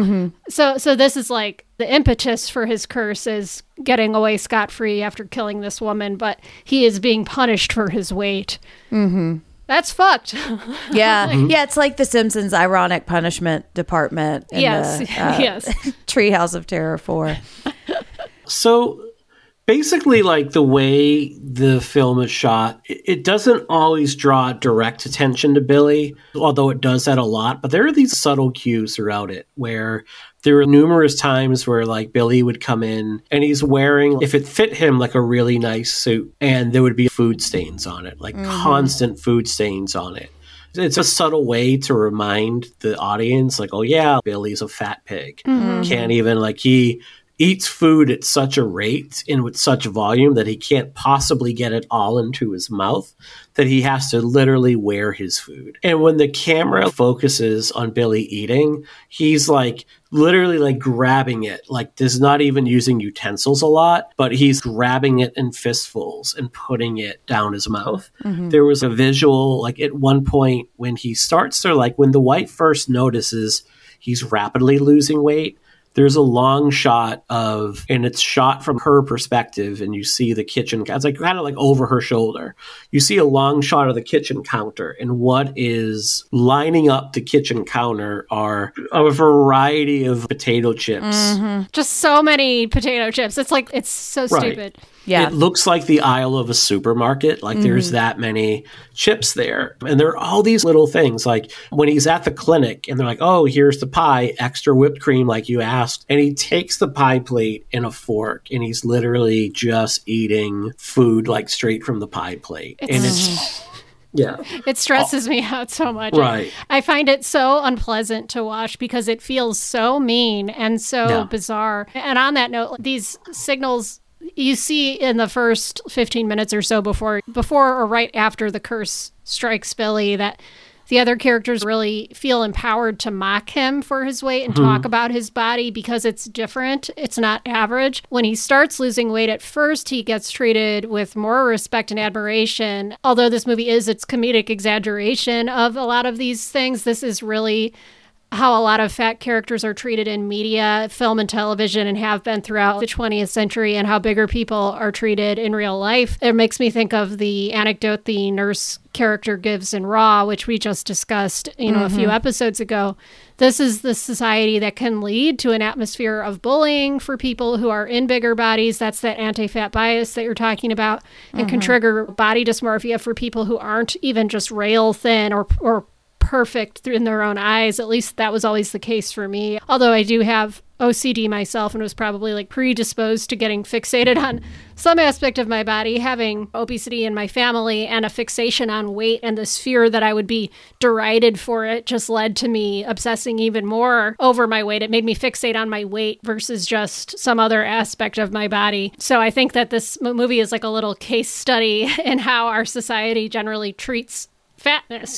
So this is like the impetus for his curse is getting away scot-free after killing this woman, but he is being punished for his weight. That's fucked. Yeah. Yeah, it's like the Simpsons ironic punishment department in yes. Treehouse of Terror 4. So basically, like the way the film is shot, it doesn't always draw direct attention to Billy, although it does that a lot. But there are these subtle cues throughout it where there are numerous times where like Billy would come in and he's wearing, if it fit him, like a really nice suit, and there would be food stains on it, like constant food stains on it. It's a subtle way to remind the audience, like, oh yeah, Billy's a fat pig. Can't even, like, he eats food at such a rate and with such volume that he can't possibly get it all into his mouth, that he has to literally wear his food. And when the camera focuses on Billy eating, he's like literally like grabbing it, like there's not even using utensils a lot, but he's grabbing it in fistfuls and putting it down his mouth. There was a visual, like at one point when he starts to, like when the wife first notices he's rapidly losing weight, there's a long shot of, and it's shot from her perspective, and you see the kitchen, it's like kind of like over her shoulder. You see a long shot of the kitchen counter, and what is lining up the kitchen counter are a variety of potato chips. Just so many potato chips. It's like, it's so stupid. Yeah. It looks like the aisle of a supermarket. Like there's that many chips there. And there are all these little things. Like when he's at the clinic and they're like, oh, here's the pie, extra whipped cream like you asked desk, and he takes the pie plate and a fork, and he's literally just eating food like straight from the pie plate. Yeah. It stresses me out so much. Right. I find it so unpleasant to watch because it feels so mean and so bizarre. And on that note, these signals you see in the first 15 minutes or so before or right after the curse strikes Billy, that the other characters really feel empowered to mock him for his weight and talk about his body because it's different. It's not average. When he starts losing weight at first, he gets treated with more respect and admiration. Although this movie is its comedic exaggeration of a lot of these things, this is really how a lot of fat characters are treated in media, film and television, and have been throughout the 20th century, and how bigger people are treated in real life. It makes me think of the anecdote the nurse character gives in Raw, which we just discussed, a few episodes ago. This is the society that can lead to an atmosphere of bullying for people who are in bigger bodies. That's that anti-fat bias that you're talking about, and can trigger body dysmorphia for people who aren't even just rail thin or perfect in their own eyes. At least that was always the case for me. Although I do have OCD myself and was probably predisposed to getting fixated on some aspect of my body, having obesity in my family and a fixation on weight, and this fear that I would be derided for it just led to me obsessing even more over my weight. It made me fixate on my weight versus just some other aspect of my body. So I think that this movie is like a little case study in how our society generally treats fatness,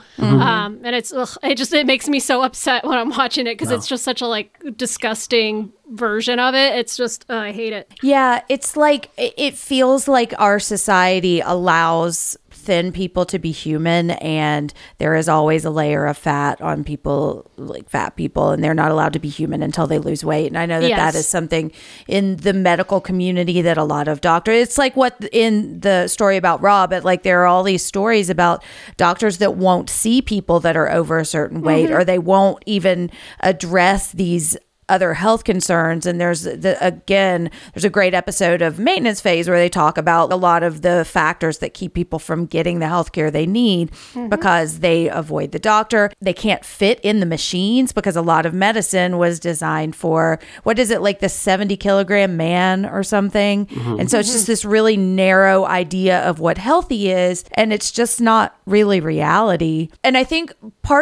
and it makes me so upset when I'm watching it because it's just such a disgusting version of it. It's just I hate it. Yeah, it's it feels like our society allows thin people to be human, and there is always a layer of fat on people, like fat people, and they're not allowed to be human until they lose weight. And I know that that is something in the medical community that a lot of doctors, it's like what in the story about Rob, but there are all these stories about doctors that won't see people that are over a certain weight, or they won't even address these other health concerns. And there's a great episode of Maintenance Phase where they talk about a lot of the factors that keep people from getting the health care they need because they avoid the doctor. They can't fit in the machines because a lot of medicine was designed for, the 70 kilogram man or something. And so it's just this really narrow idea of what healthy is, and it's just not really reality. And I think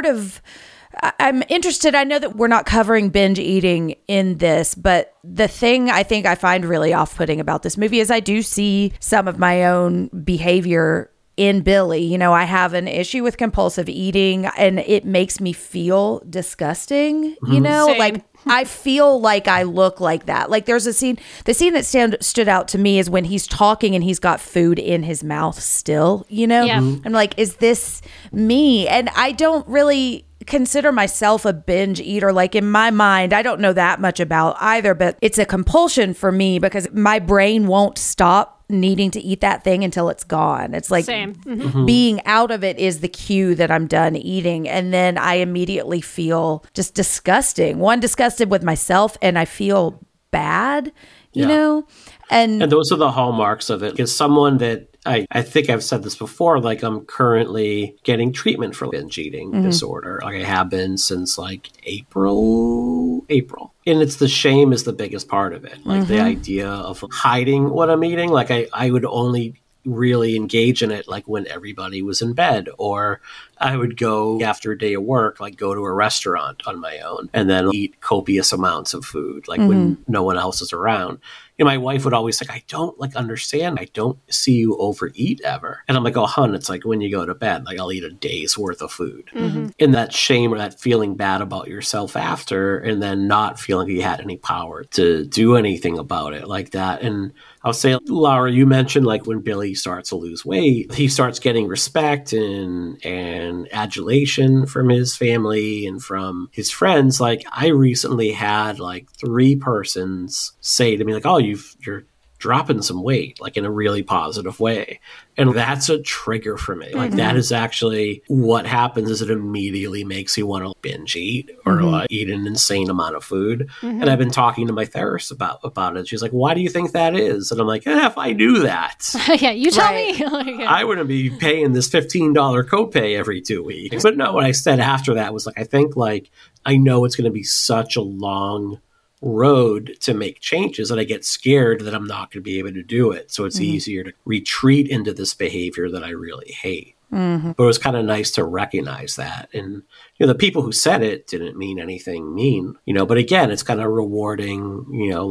I'm interested. I know that we're not covering binge eating in this, but the thing I think I find really off-putting about this movie is I do see some of my own behavior in Billy. I have an issue with compulsive eating, and it makes me feel disgusting, Same. I feel like I look like that. There's the scene that stood out to me is when he's talking and he's got food in his mouth still, Yeah. I'm like, is this me? And I don't really consider myself a binge eater. In my mind, I don't know that much about either, but it's a compulsion for me because my brain won't stop needing to eat that thing until it's gone. It's Same. Being out of it is the cue that I'm done eating. And then I immediately feel just disgusted with myself, and I feel bad, you know? And those are the hallmarks of it. Because someone that I think I've said this before, I'm currently getting treatment for binge eating disorder. I have been since April. And it's the shame is the biggest part of it. The idea of hiding what I'm eating. I would only really engage in it when everybody was in bed, or I would go after a day of work, go to a restaurant on my own and then eat copious amounts of food when no one else is around. My wife would always say, I don't understand. I don't see you overeat ever. And I'm like, oh, hun, it's when you go to bed, I'll eat a day's worth of food. And that shame or that feeling bad about yourself after, and then not feeling you had any power to do anything about it like that. And I'll say, Laura, you mentioned when Billy starts to lose weight, he starts getting respect and adulation from his family and from his friends. I recently had 3 persons say to me, oh, you're dropping some weight, in a really positive way. And that's a trigger for me. That is actually what happens is it immediately makes you want to binge eat or eat an insane amount of food. And I've been talking to my therapist about it. She's like, why do you think that is? And I'm like, if I knew that. Yeah, you tell me. I wouldn't be paying this $15 copay every 2 weeks. But no, what I said after that was I think I know it's going to be such a long road to make changes, and I get scared that I'm not going to be able to do it. So it's easier to retreat into this behavior that I really hate. But it was kind of nice to recognize that. And, the people who said it didn't mean anything mean, but again, it's kind of rewarding,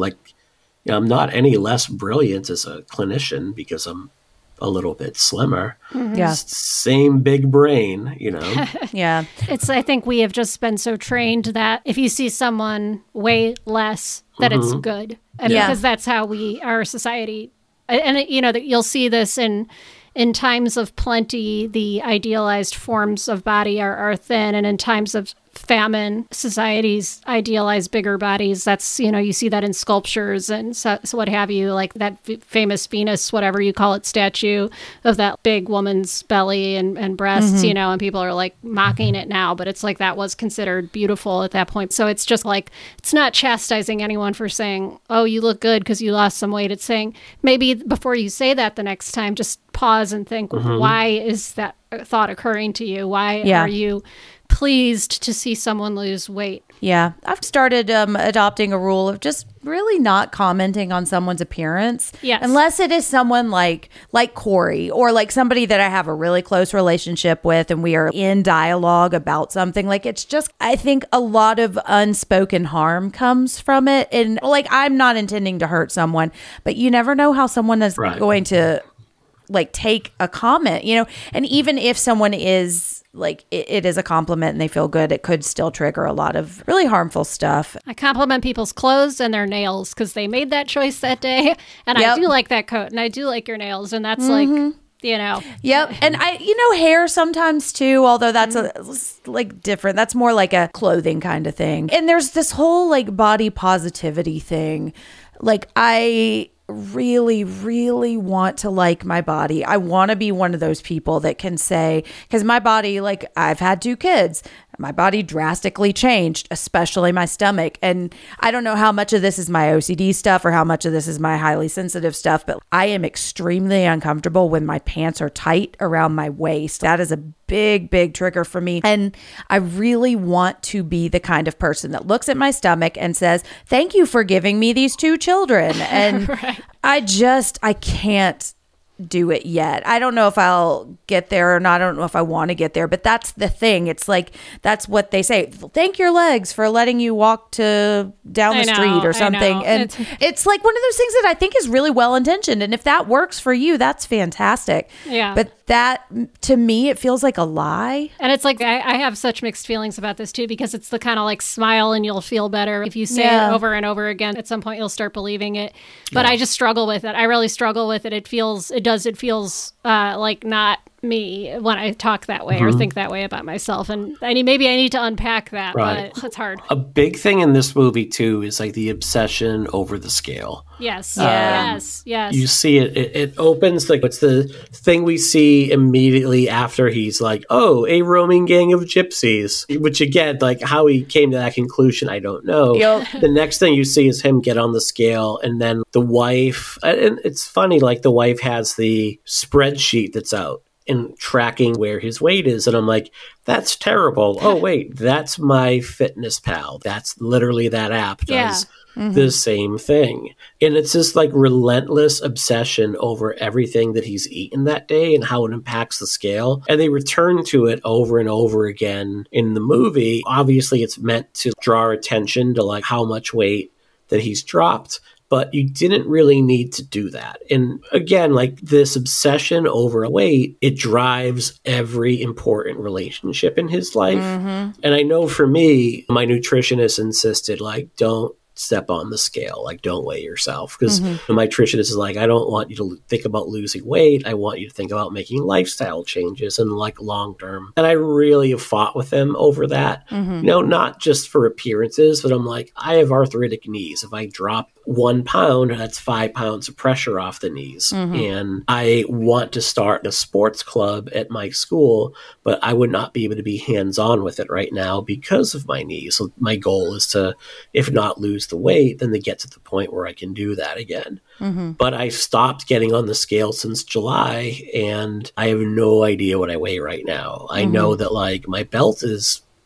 I'm not any less brilliant as a clinician because I'm a little bit slimmer. Yeah. Same big brain, Yeah. I think we have just been so trained that if you see someone weigh less, that it's good. And because that's how our society, and that you'll see this in times of plenty, the idealized forms of body are thin, and in times of famine, societies idealize bigger bodies. That's, you see that in sculptures and so what have you, like that famous Venus, whatever you call it, statue of that big woman's belly and breasts, and people are like mocking it now, but it's like that was considered beautiful at that point. So it's just like, it's not chastising anyone for saying, oh, you look good because you lost some weight. It's saying maybe before you say that the next time, just pause and think, why is that thought occurring to you? Why are you pleased to see someone lose weight? Yeah. I've started adopting a rule of just really not commenting on someone's appearance. Yes. Unless it is someone like Corey, or like somebody that I have a really close relationship with and we are in dialogue about something. Like, it's just, I think a lot of unspoken harm comes from it. And like, I'm not intending to hurt someone, but you never know how someone is going to like take a comment, and even if someone is like, it is a compliment and they feel good, it could still trigger a lot of really harmful stuff. I compliment people's clothes and their nails because they made that choice that day. And I do like that coat and I do like your nails. And that's like, Yep. And I, hair sometimes too, although that's like different. That's more like a clothing kind of thing. And there's this whole like body positivity thing. Like, I really, really want to like my body. I want to be one of those people that can say, because my body, like, I've had 2 kids. My body drastically changed, especially my stomach. And I don't know how much of this is my OCD stuff or how much of this is my highly sensitive stuff, but I am extremely uncomfortable when my pants are tight around my waist. That is a big, big trigger for me. And I really want to be the kind of person that looks at my stomach and says, thank you for giving me these 2 children. And I can't do it yet. I don't know if I'll get there or not. I don't know if I want to get there, but that's the thing. It's like, that's what they say. Thank your legs for letting you walk down the street or something. And it's like one of those things that I think is really well intentioned. And if that works for you, that's fantastic. Yeah. But that, to me, it feels like a lie. And it's like, I have such mixed feelings about this too, because it's the kind of like smile and you'll feel better. If you say it over and over again, at some point you'll start believing it. But I just struggle with it. I really struggle with it. It feels like not me when I talk that way or think that way about myself. And maybe I need to unpack that, but it's hard. A big thing in this movie too is like the obsession over the scale. Yes. Yes. You see it opens, like, it's the thing we see immediately after he's like, oh, a roaming gang of gypsies, which again, like how he came to that conclusion, I don't know. Yep. The next thing you see is him get on the scale, and then the wife, and it's funny, like the wife has the spreadsheet that's out and tracking where his weight is. And I'm like, that's terrible. Oh, wait, that's My Fitness Pal. That's literally that app does the same thing. And it's this like relentless obsession over everything that he's eaten that day and how it impacts the scale. And they return to it over and over again in the movie. Obviously, it's meant to draw attention to like how much weight that he's dropped. But you didn't really need to do that. And again, like this obsession over weight, it drives every important relationship in his life. And I know for me, my nutritionist insisted, like, don't step on the scale, like don't weigh yourself, because my nutritionist is like, I don't want you to think about losing weight. I want you to think about making lifestyle changes and like long term. And I really have fought with him over that, not just for appearances, but I'm like, I have arthritic knees. If I drop 1 pound, that's 5 pounds of pressure off the knees. And I want to start a sports club at my school, but I would not be able to be hands-on with it right now because of my knees. So my goal is to, if not lose the weight, then to get to the point where I can do that again. But I stopped getting on the scale since July, and I have no idea what I weigh right now. I know that like my belt is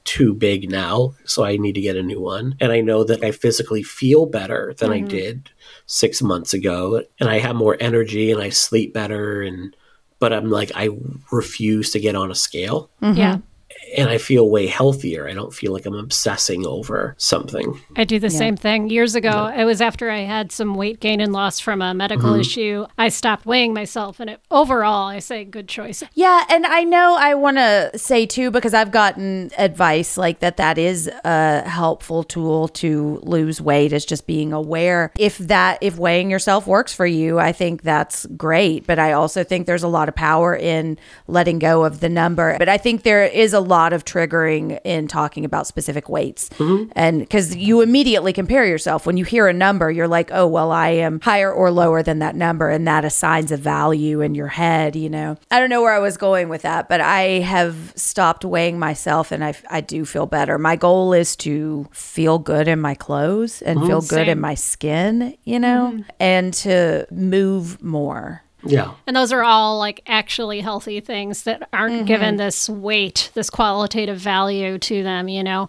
too big now, so I need to get a new one. And I know that I physically feel better than I did 6 months ago, and I have more energy and I sleep better, but I'm like, I refuse to get on a scale. Yeah. And I feel way healthier. I don't feel like I'm obsessing over something. I do the same thing. Years ago, it was after I had some weight gain and loss from a medical issue. I stopped weighing myself, and overall, I say good choice. Yeah, and I know I want to say too, because I've gotten advice like that is a helpful tool to lose weight, is just being aware. If weighing yourself works for you, I think that's great. But I also think there's a lot of power in letting go of the number. But I think there is a lot of triggering in talking about specific weights. And because you immediately compare yourself when you hear a number, you're like, oh, well, I am higher or lower than that number, and that assigns a value in your head. I don't know where I was going with that, but I have stopped weighing myself, and I do feel better. My goal is to feel good in my clothes and feel good in my skin, and to move more. Yeah. And those are all like actually healthy things that aren't given this weight, this qualitative value to them, Yeah.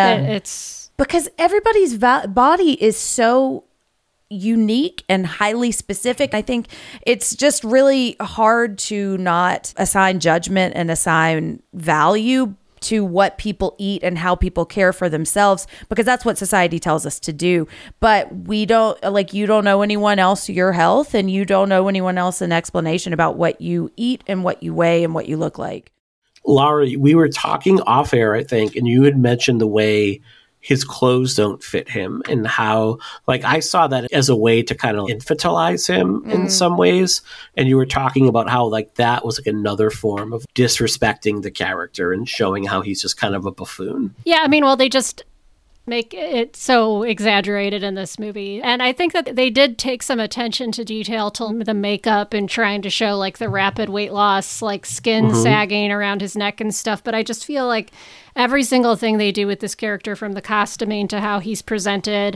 It's because everybody's body is so unique and highly specific. I think it's just really hard to not assign judgment and assign value to what people eat and how people care for themselves, because that's what society tells us to do. But we don't, you don't know anyone else your health, and you don't know anyone else an explanation about what you eat and what you weigh and what you look like. Laura, we were talking off air, I think, and you had mentioned the way his clothes don't fit him, and how, I saw that as a way to kind of infantilize him in some ways. And you were talking about how, that was another form of disrespecting the character and showing how he's just kind of a buffoon. Yeah, I mean, well, they just make it so exaggerated in this movie. And I think that they did take some attention to detail to the makeup and trying to show the rapid weight loss, skin sagging around his neck and stuff. But I just feel like every single thing they do with this character, from the costuming to how he's presented,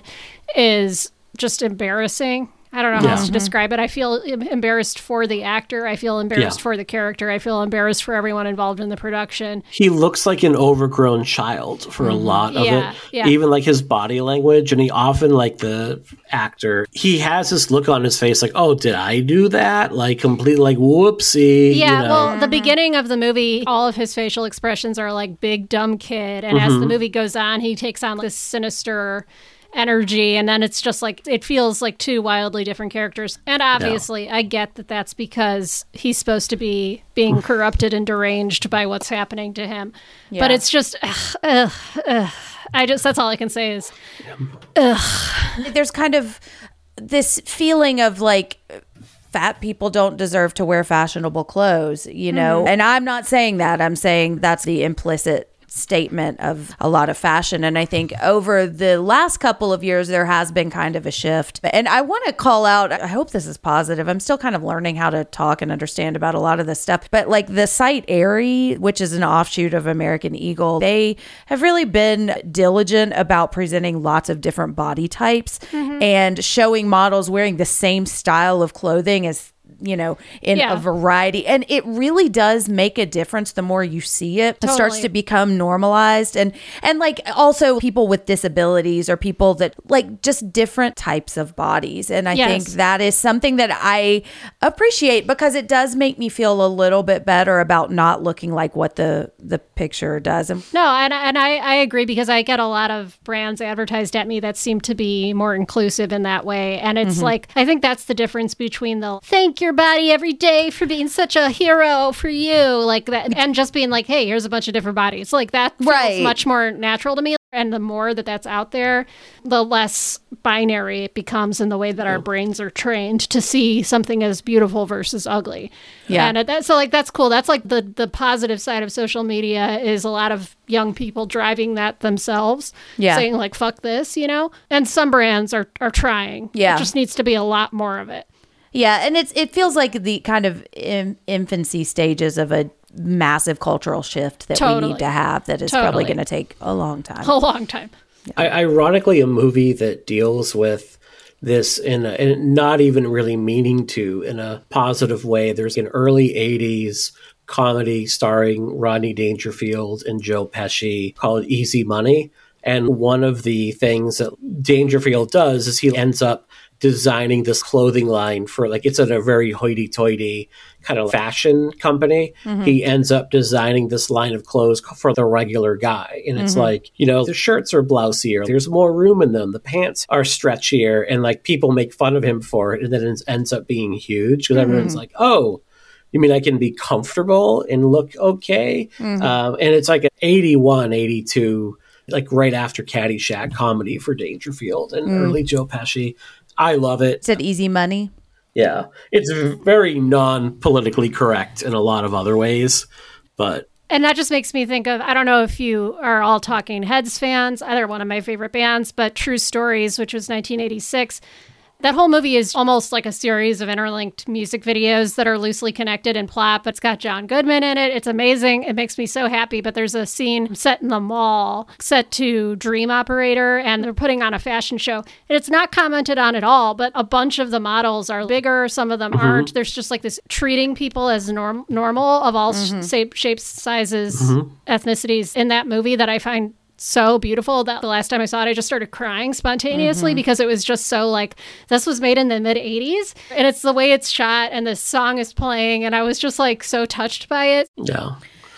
is just embarrassing. I don't know how else to describe it. I feel embarrassed for the actor. I feel embarrassed for the character. I feel embarrassed for everyone involved in the production. He looks like an overgrown child for a lot of it. Yeah. Even his body language. And he often, the actor, he has this look on his face oh, did I do that? Completely whoopsie. Yeah, well, the beginning of the movie, all of his facial expressions are big dumb kid. And as the movie goes on, he takes on this sinister energy, and then it's just it feels like two wildly different characters. And obviously I get that that's because he's supposed to be being corrupted and deranged by what's happening to him. But it's just that's all I can say is there's kind of this feeling of fat people don't deserve to wear fashionable clothes, and I'm not saying that. I'm saying that's the implicit statement of a lot of fashion. And I think over the last couple of years, there has been kind of a shift. And I want to call out, I hope this is positive. I'm still kind of learning how to talk and understand about a lot of this stuff. But the site Aerie, which is an offshoot of American Eagle, they have really been diligent about presenting lots of different body types and showing models wearing the same style of clothing as in a variety. And it really does make a difference the more you see it. It starts to become normalized. And also people with disabilities, or people that just different types of bodies. And I think that is something that I appreciate, because it does make me feel a little bit better about not looking like what the picture does. No, and I agree, because I get a lot of brands advertised at me that seem to be more inclusive in that way. And it's I think that's the difference between the thank your body every day for being such a hero for you, that, and just being hey, here's a bunch of different bodies. That feels much more natural to me. And the more that's out there, the less binary it becomes in the way that our brains are trained to see something as beautiful versus ugly. Yeah. And that's cool. That's the positive side of social media, is a lot of young people driving that themselves, saying fuck this, and some brands are trying. Yeah. It just needs to be a lot more of it. Yeah, and it feels like the kind of infancy stages of a massive cultural shift that we need to have, that is probably going to take a long time. A long time. Yeah. Ironically, a movie that deals with this in not even really meaning to, in a positive way. There's an early 80s comedy starring Rodney Dangerfield and Joe Pesci called Easy Money. And one of the things that Dangerfield does is he ends up designing this clothing line for, like, it's at a very hoity-toity kind of fashion company. He ends up designing this line of clothes for the regular guy. And it's like, you know, the shirts are blousier. There's more room in them. The pants are stretchier. And, like, people make fun of him for it. And then it ends up being huge because everyone's like, oh, you mean I can be comfortable and look okay? And it's like an 81, 82, like right after Caddyshack comedy for Dangerfield and early Joe Pesci. I love it. Is it Easy Money? Yeah. It's very non-politically correct in a lot of other ways, but... And that just makes me think of, I don't know if you are all Talking Heads fans, either one of my favorite bands, but True Stories, which was 1986. That whole movie is almost like a series of interlinked music videos that are loosely connected in plot, but it's got John Goodman in it. It's amazing. It makes me so happy. But there's a scene set in the mall, set to Dream Operator, and they're putting on a fashion show. And it's not commented on at all, but a bunch of the models are bigger. Some of them aren't. There's just like this treating people as normal of all shapes, sizes, ethnicities in that movie that I find so beautiful that the last time I saw it, I just started crying spontaneously because it was just so like, this was made in the mid 80s and it's the way it's shot and the song is playing. And I was just like so touched by it. Yeah.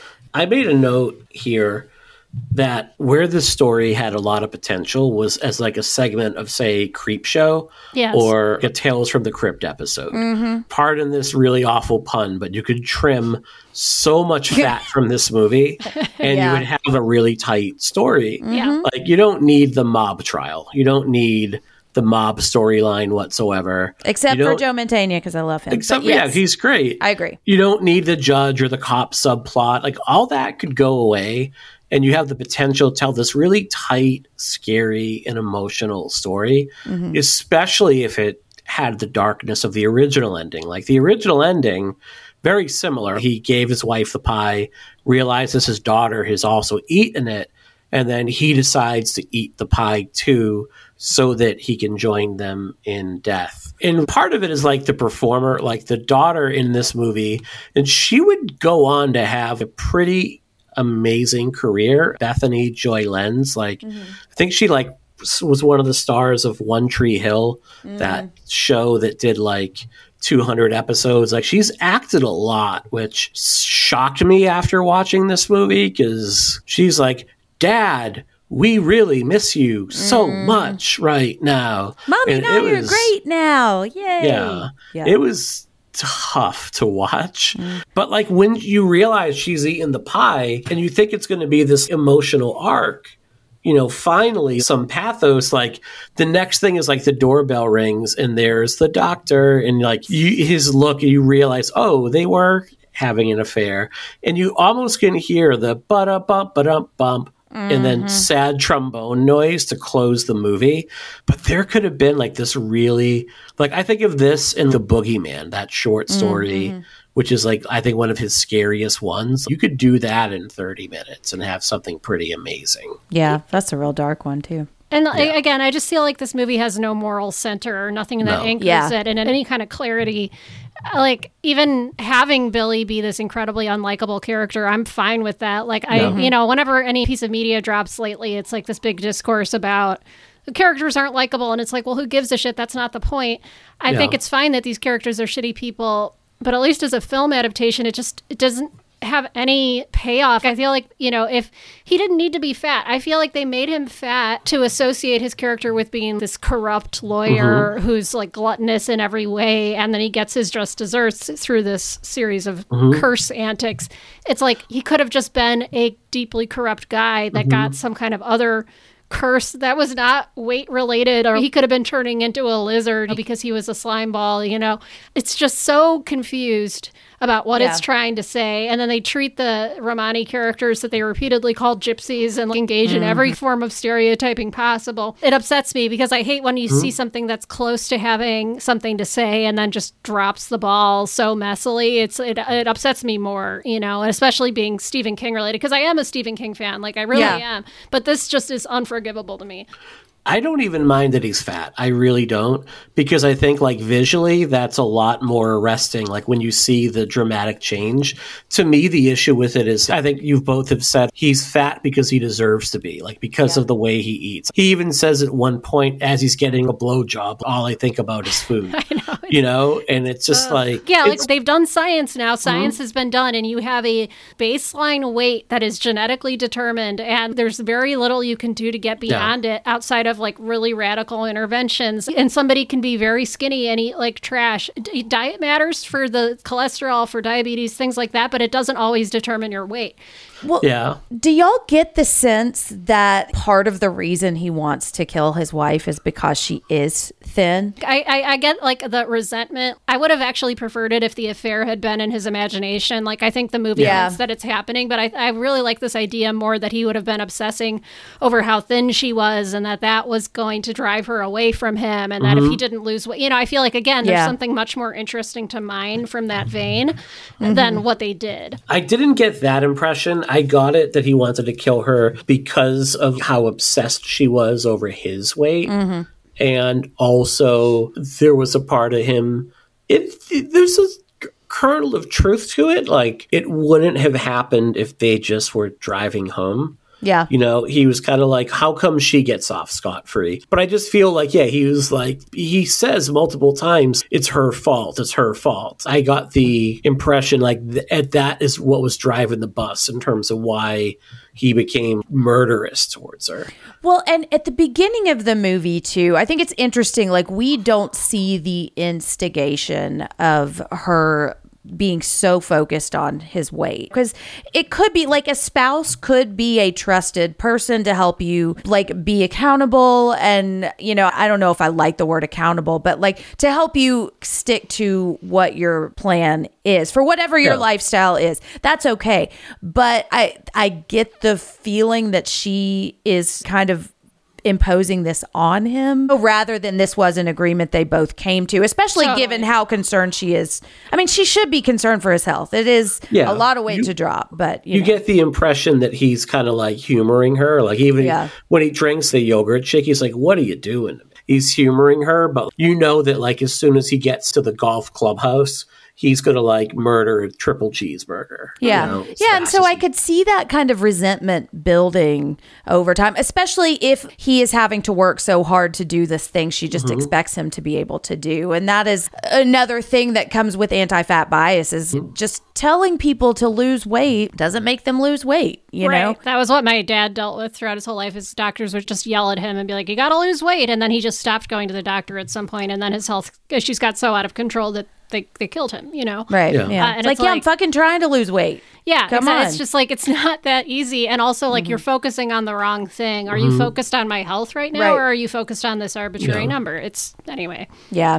I made a note here that where this story had a lot of potential was as like a segment of, say, Creepshow or a Tales from the Crypt episode. Pardon this really awful pun, but you could trim so much fat from this movie and you would have a really tight story. Like, you don't need the mob trial. You don't need the mob storyline whatsoever. Except for Joe Mantegna, because I love him. Except, yeah, he's great. I agree. You don't need the judge or the cop subplot. Like, all that could go away. And you have the potential to tell this really tight, scary, and emotional story, especially if it had the darkness of the original ending. Like the original ending, very similar. He gave his wife the pie, realizes his daughter has also eaten it, and then he decides to eat the pie too so that he can join them in death. And part of it is like the performer, like the daughter in this movie, and she would go on to have a pretty amazing career. Bethany Joy Lenz, like I think she like was one of the stars of One Tree Hill, that show that did like 200 episodes. Like, she's acted a lot, which shocked me after watching this movie because she's like, Dad, we really miss you so much right now. Mommy, and now you're great now. Yay. Yeah. It was tough to watch. But like when you realize she's eating the pie and you think it's going to be this emotional arc, you know, finally some pathos, like the next thing is like the doorbell rings and there's the doctor and like his look, you realize, oh, they were having an affair. And you almost can hear the ba-da-bump, and then sad trombone noise to close the movie. But there could have been like this really, like I think of this in The Boogeyman, that short story, which is like, I think one of his scariest ones. You could do that in 30 minutes and have something pretty amazing. Yeah, that's a real dark one too. And again, I just feel like this movie has no moral center or nothing that anchors it in any kind of clarity. Like, even having Billy be this incredibly unlikable character, I'm fine with that. Like, you know, whenever any piece of media drops lately, it's like this big discourse about the characters aren't likable. And it's like, well, who gives a shit? That's not the point. I think it's fine that these characters are shitty people, but at least as a film adaptation, it doesn't have any payoff. I feel like, you know, if he didn't need to be fat, I feel like they made him fat to associate his character with being this corrupt lawyer who's like gluttonous in every way, and then he gets his just desserts through this series of curse antics. It's like he could have just been a deeply corrupt guy that got some kind of other curse that was not weight related, or he could have been turning into a lizard because he was a slime ball. You know, it's just so confused about what it's trying to say. And then they treat the Romani characters that they repeatedly called gypsies and engage in every form of stereotyping possible. It upsets me because I hate when you see something that's close to having something to say and then just drops the ball so messily. It upsets me more, you know, and especially being Stephen King related, because I am a Stephen King fan. Like, I really am. But this just is unforgivable to me. I don't even mind that he's fat. I really don't, because I think like visually that's a lot more arresting. Like when you see the dramatic change, to me, the issue with it is I think you both have said he's fat because he deserves to be, like because of the way he eats. He even says at one point as he's getting a blowjob, all I think about is food, you know? And it's just like, yeah, like they've done science now. Science has been done, and you have a baseline weight that is genetically determined, and there's very little you can do to get beyond it outside of like really radical interventions. And somebody can be very skinny and eat like trash. Diet matters for the cholesterol, for diabetes, things like that, but it doesn't always determine your weight. Well, do y'all get the sense that part of the reason he wants to kill his wife is because she is thin? I get like the resentment. I would have actually preferred it if the affair had been in his imagination. Like I think the movie thinks that it's happening, but I really like this idea more that he would have been obsessing over how thin she was, and that was going to drive her away from him, and that if he didn't lose weight, I feel like again there's something much more interesting to mine from that vein than what they did. I didn't get that impression. I got it that he wanted to kill her because of how obsessed she was over his weight. And also there was a part of him, there's a kernel of truth to it. Like it wouldn't have happened if they just were driving home. Yeah. You know, he was kind of like, how come she gets off scot-free? But I just feel like, he was like, he says multiple times, it's her fault. It's her fault. I got the impression like that is what was driving the bus in terms of why he became murderous towards her. Well, and at the beginning of the movie, too, I think it's interesting. Like, we don't see the instigation of her being so focused on his weight, because it could be like a spouse could be a trusted person to help you like be accountable. And, I don't know if I like the word accountable, but like to help you stick to what your plan is for whatever your lifestyle is. That's okay. But I get the feeling that she is kind of imposing this on him rather than this was an agreement they both came to, especially given how concerned she is. I mean, she should be concerned for his health. It is a lot of weight to drop, but you know. Get the impression that he's kind of like humoring her. Like even when he drinks the yogurt shake, he's like, what are you doing? He's humoring her, but that like as soon as he gets to the golf clubhouse, he's going to like murder a triple cheeseburger. Yeah. And so I could see that kind of resentment building over time, especially if he is having to work so hard to do this thing she just expects him to be able to do. And that is another thing that comes with anti-fat bias is just telling people to lose weight doesn't make them lose weight, you know? That was what my dad dealt with throughout his whole life. His doctors would just yell at him and be like, you got to lose weight. And then he just stopped going to the doctor at some point, and then his health issues got so out of control that they killed him, Right. Yeah. And it's like, I'm fucking trying to lose weight. Yeah. Come on. It's just like, it's not that easy. And also like you're focusing on the wrong thing. Are you focused on my health right now? Or are you focused on this arbitrary number? Anyway. Yeah.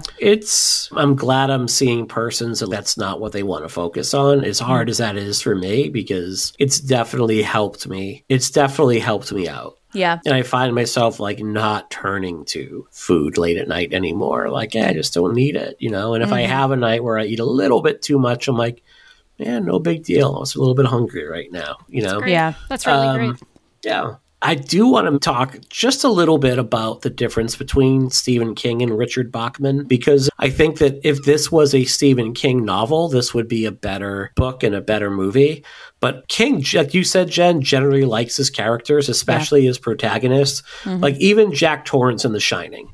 I'm glad I'm seeing persons that that's not what they want to focus on, as hard as that is for me, because it's definitely helped me. It's definitely helped me out. Yeah. And I find myself like not turning to food late at night anymore. Like, I just don't need it, And if I have a night where I eat a little bit too much, I'm like, no big deal. I was a little bit hungry right now, Yeah. That's really great. Yeah. I do want to talk just a little bit about the difference between Stephen King and Richard Bachman, because I think that if this was a Stephen King novel, this would be a better book and a better movie. But King, like you said, Jen, generally likes his characters, especially his protagonists. Like even Jack Torrance in The Shining.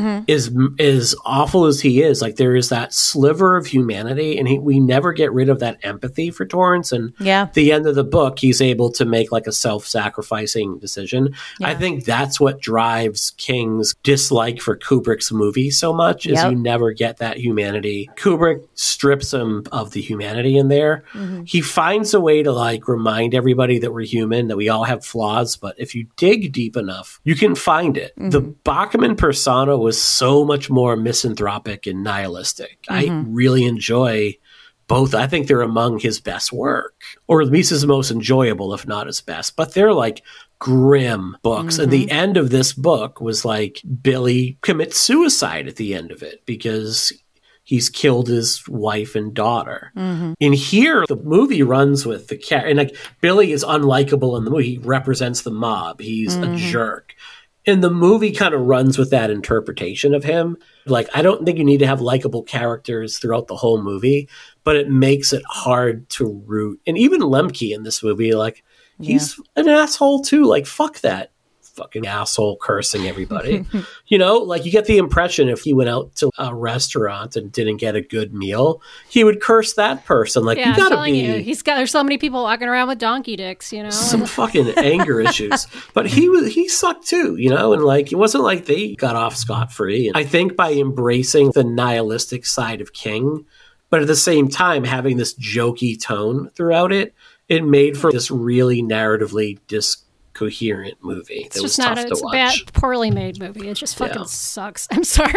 Is awful as he is, like there is that sliver of humanity, and we never get rid of that empathy for Torrance. And at the end of the book, he's able to make like a self-sacrificing decision. I think that's what drives King's dislike for Kubrick's movie so much, is you never get that humanity. Kubrick strips him of the humanity in there. He finds a way to like remind everybody that we're human, that we all have flaws, but if you dig deep enough, you can find it. The Bachman persona was so much more misanthropic and nihilistic. I really enjoy both. I think they're among his best work, or at least his most enjoyable, if not his best. But they're like grim books. And the end of this book was like Billy commits suicide at the end of it because he's killed his wife and daughter. In here, the movie runs with the character. And like Billy is unlikable in the movie. He represents the mob. He's a jerk. And the movie kind of runs with that interpretation of him. Like, I don't think you need to have likable characters throughout the whole movie, but it makes it hard to root. And even Lemke in this movie, like, he's an asshole too. Like, fuck that fucking asshole cursing everybody. You know, like, you get the impression if he went out to a restaurant and didn't get a good meal, he would curse that person. Like, Yeah, you gotta I'm telling be... there's so many people walking around with donkey dicks, you know? Some fucking anger issues. But he sucked too, you know? And like, it wasn't like they got off scot-free. I think by embracing the nihilistic side of King, but at the same time having this jokey tone throughout it, it made for this really narratively coherent movie. It's just not it's a bad, poorly made movie. It just fucking sucks. I'm sorry.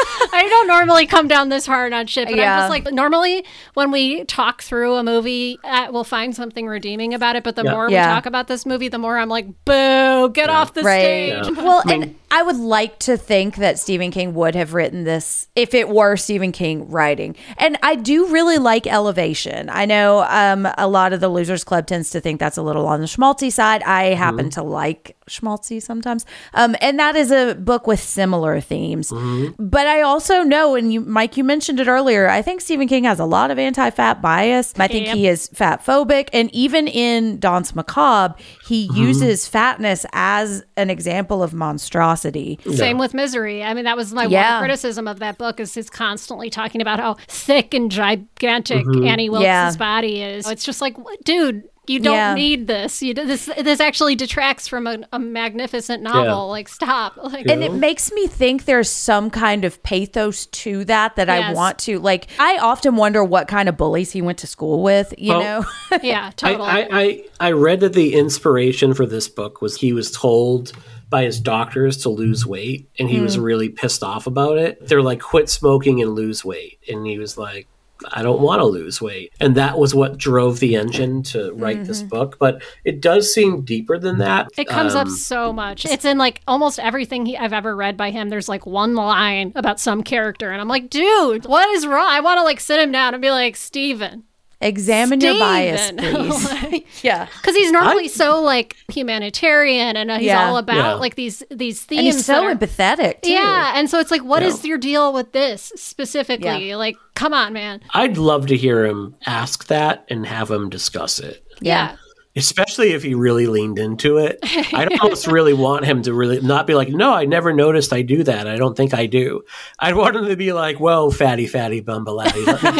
I don't normally come down this hard on shit, but I'm just like, normally when we talk through a movie, we'll find something redeeming about it. But the more we talk about this movie, the more I'm like, boo, get off the stage. Yeah. Well, and I would like to think that Stephen King would have written this if it were Stephen King writing. And I do really like Elevation. I know a lot of the Losers Club tends to think that's a little on the schmaltzy side. I happen to like schmaltzy sometimes. And that is a book with similar themes. But I also know, and Mike, you mentioned it earlier, I think Stephen King has a lot of anti-fat bias. I think he is fat phobic. And even in Danse Macabre, he uses fatness as an example of monstrosity. Same with Misery. I mean, that was my one criticism of that book, is he's constantly talking about how thick and gigantic Annie Wilkes' body is. It's just like, dude, you don't need this. This actually detracts from a magnificent novel. Like, stop. Like, and it makes me think there's some kind of pathos to that I want to, like, I often wonder what kind of bullies he went to school with, you know? Yeah, totally. I read that the inspiration for this book was he was told by his doctors to lose weight, and he was really pissed off about it. They're like, quit smoking and lose weight. And he was like, I don't want to lose weight. And that was what drove the engine to write this book. But it does seem deeper than that. It comes up so much. It's in like almost everything I've ever read by him. There's like one line about some character. And I'm like, dude, what is wrong? I want to like sit him down and be like, Steven, examine your bias, please. Like, because he's normally so like humanitarian, and he's all about like these themes. And he's so empathetic too. Yeah, and so it's like, what is your deal with this specifically? Like, come on, man. I'd love to hear him ask that and have him discuss it. Yeah. Especially if he really leaned into it. I almost really want him to really not be like, no, I never noticed I do that. I don't think I do. I'd want him to be like, whoa, fatty bumbalatti. Let me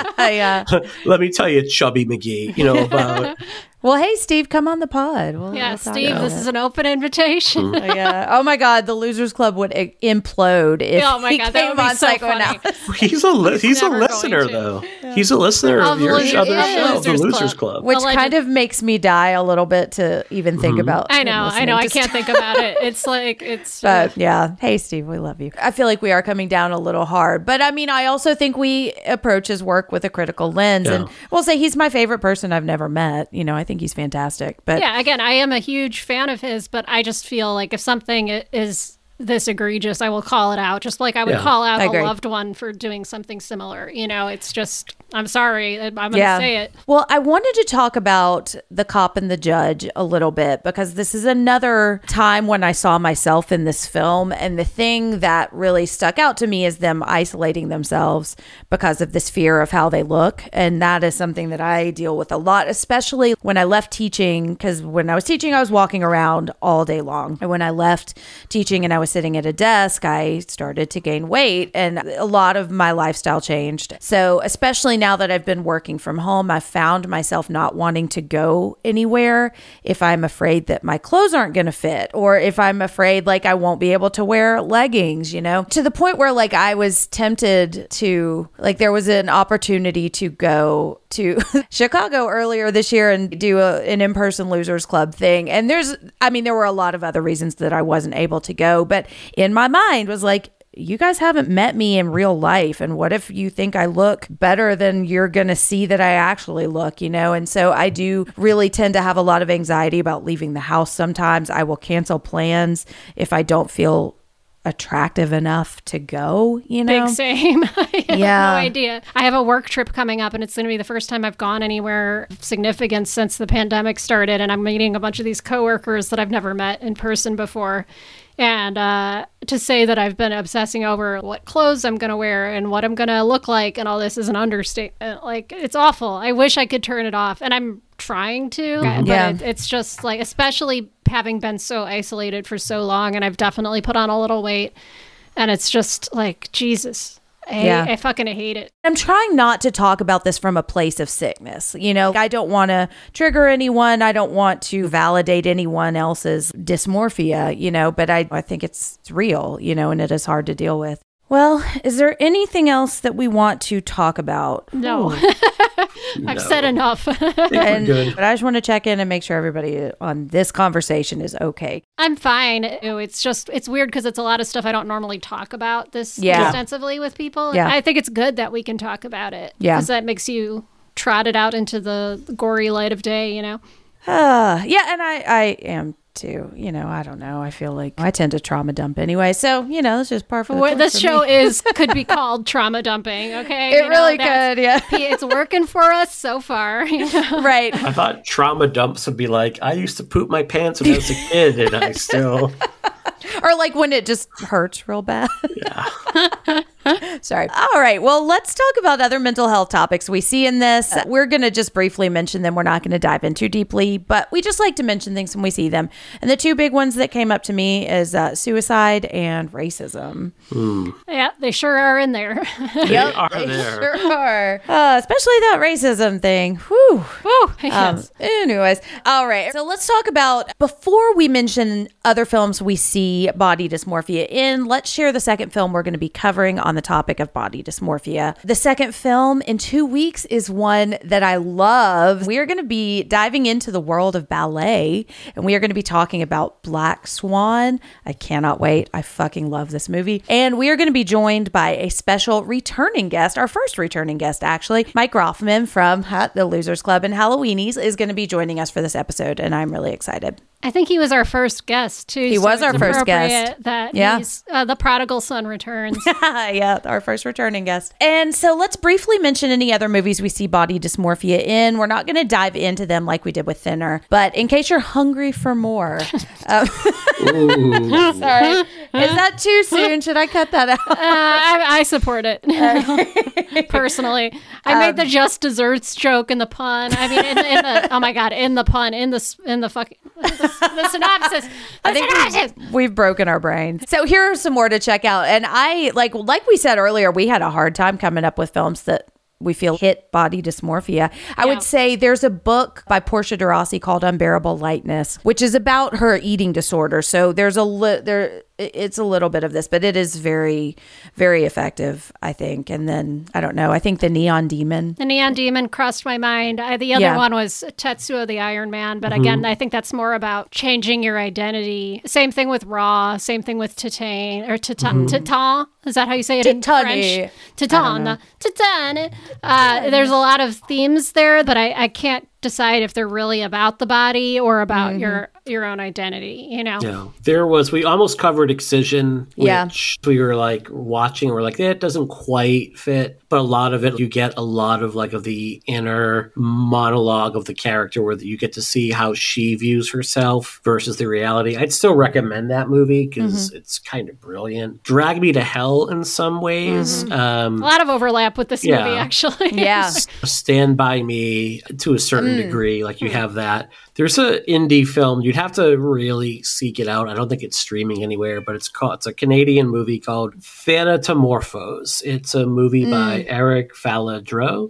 tell you. Let me tell you, Chubby McGee, you know, about... Well, hey, Steve, come on the pod. We'll Steve, this is an open invitation. Oh, my God. The Losers Club would implode if he came on Psychoanalysis. He's a listener, though. Yeah. He's a listener of your other show, The Losers Club. Which kind of makes me die a little bit to even think about. I know. I can't think about it. It's like, But yeah. Hey, Steve, we love you. I feel like we are coming down a little hard. But I mean, I also think we approach his work with a critical lens. And we'll say he's my favorite person I've never met. You know, I think he's fantastic. But yeah, again, I am a huge fan of his, but I just feel like if something is this egregious, I will call it out, just like I would call out a loved one for doing something similar. You know, it's just, I'm sorry, I'm going to say it. Well, I wanted to talk about the cop and the judge a little bit, because this is another time when I saw myself in this film, and the thing that really stuck out to me is them isolating themselves because of this fear of how they look. And that is something that I deal with a lot, especially when I left teaching, because when I was teaching, I was walking around all day long. And when I left teaching and I was sitting at a desk, I started to gain weight, and a lot of my lifestyle changed. So especially now that I've been working from home, I found myself not wanting to go anywhere if I'm afraid that my clothes aren't going to fit, or if I'm afraid like I won't be able to wear leggings, you know, to the point where like I was tempted to, like, there was an opportunity to go to Chicago earlier this year and do an in-person Losers Club thing. And there were a lot of other reasons that I wasn't able to go, but in my mind was like, you guys haven't met me in real life. And what if you think I look better than you're going to see that I actually look, you know? And so I do really tend to have a lot of anxiety about leaving the house. Sometimes I will cancel plans if I don't feel attractive enough to go, you know? Big same. I have no idea. I have a work trip coming up, and it's going to be the first time I've gone anywhere of significance since the pandemic started, and I'm meeting a bunch of these coworkers that I've never met in person before. And to say that I've been obsessing over what clothes I'm going to wear and what I'm going to look like and all this is an understatement. Like, it's awful. I wish I could turn it off. And I'm trying to, but it's just like, especially having been so isolated for so long, and I've definitely put on a little weight. And it's just like, Jesus. I fucking hate it. I'm trying not to talk about this from a place of sickness. You know, I don't want to trigger anyone. I don't want to validate anyone else's dysmorphia, you know, but I think it's real, you know, and it is hard to deal with. Well, is there anything else that we want to talk about? No. I've said enough. But I just want to check in and make sure everybody on this conversation is okay. I'm fine. It's weird because it's a lot of stuff I don't normally talk about this extensively with people. Yeah. I think it's good that we can talk about it. Yeah. Because that makes you trot it out into the gory light of day, you know? Yeah, and I am too. You know, I don't know. I feel like I tend to trauma dump anyway. So, you know, it's just par for the course. This show could be called trauma dumping, okay? It really could, yeah. It's working for us so far. You know? Right. I thought trauma dumps would be like, I used to poop my pants when I was a kid and I still... Or like when it just hurts real bad. Yeah. Sorry. All right. Well, let's talk about other mental health topics we see in this. We're going to just briefly mention them. We're not going to dive in too deeply, but we just like to mention things when we see them. And the two big ones that came up to me is suicide and racism. Yeah, they sure are in there. They are there. Sure are. Especially that racism thing. Whew. Yes. Anyways. All right. So let's talk about, before we mention other films we see body dysmorphia in, let's share the second film we're going to be covering on the topic of body dysmorphia. The second film in 2 weeks is one that I love. We are going to be diving into the world of ballet, and we are going to be talking about Black Swan. I cannot wait. I fucking love this movie. And we are going to be joined by a special returning guest, our first returning guest, actually. Mike Rothman from the Losers Club and Halloweenies is going to be be joining us for this episode, and I'm really excited. I think he was our first guest, too. He was our first guest. That he's the prodigal son returns. Yeah, our first returning guest. And so let's briefly mention any other movies we see body dysmorphia in. We're not going to dive into them like we did with Thinner, but in case you're hungry for more. Sorry. Is that too soon? Should I cut that out? I support it. Personally. I made the just desserts joke in the pun. I mean, in the oh my God, in the pun, in the fucking... The synopsis. I think we've broken our brains. So here are some more to check out. And I like we said earlier, we had a hard time coming up with films that we feel hit body dysmorphia. I would say there's a book by Portia de Rossi called Unbearable Lightness, which is about her eating disorder. So there's it's a little bit of this, but it is very, very effective, I think. And then, I don't know, I think The Neon Demon. The Neon Demon crossed my mind. The other one was Tetsuo the Iron Man. But again, I think that's more about changing your identity. Same thing with Raw. Same thing with Titan. Or Titan. Titan? Is that how you say it in French? Titan. Titan. There's a lot of themes there, but I can't decide if they're really about the body or about your own identity, you know? Yeah. We almost covered Excision, which we were like watching, and we're like, it doesn't quite fit. But a lot of it, you get a lot of like of the inner monologue of the character where you get to see how she views herself versus the reality. I'd still recommend that movie because it's kind of brilliant. Drag Me to Hell in some ways. A lot of overlap with this movie, actually. Yeah. Stand By Me to a certain degree, like you have that. There's an indie film. You'd have to really seek it out. I don't think it's streaming anywhere, but it's a Canadian movie called Thanatomorphose. It's a movie by Eric Falardeau.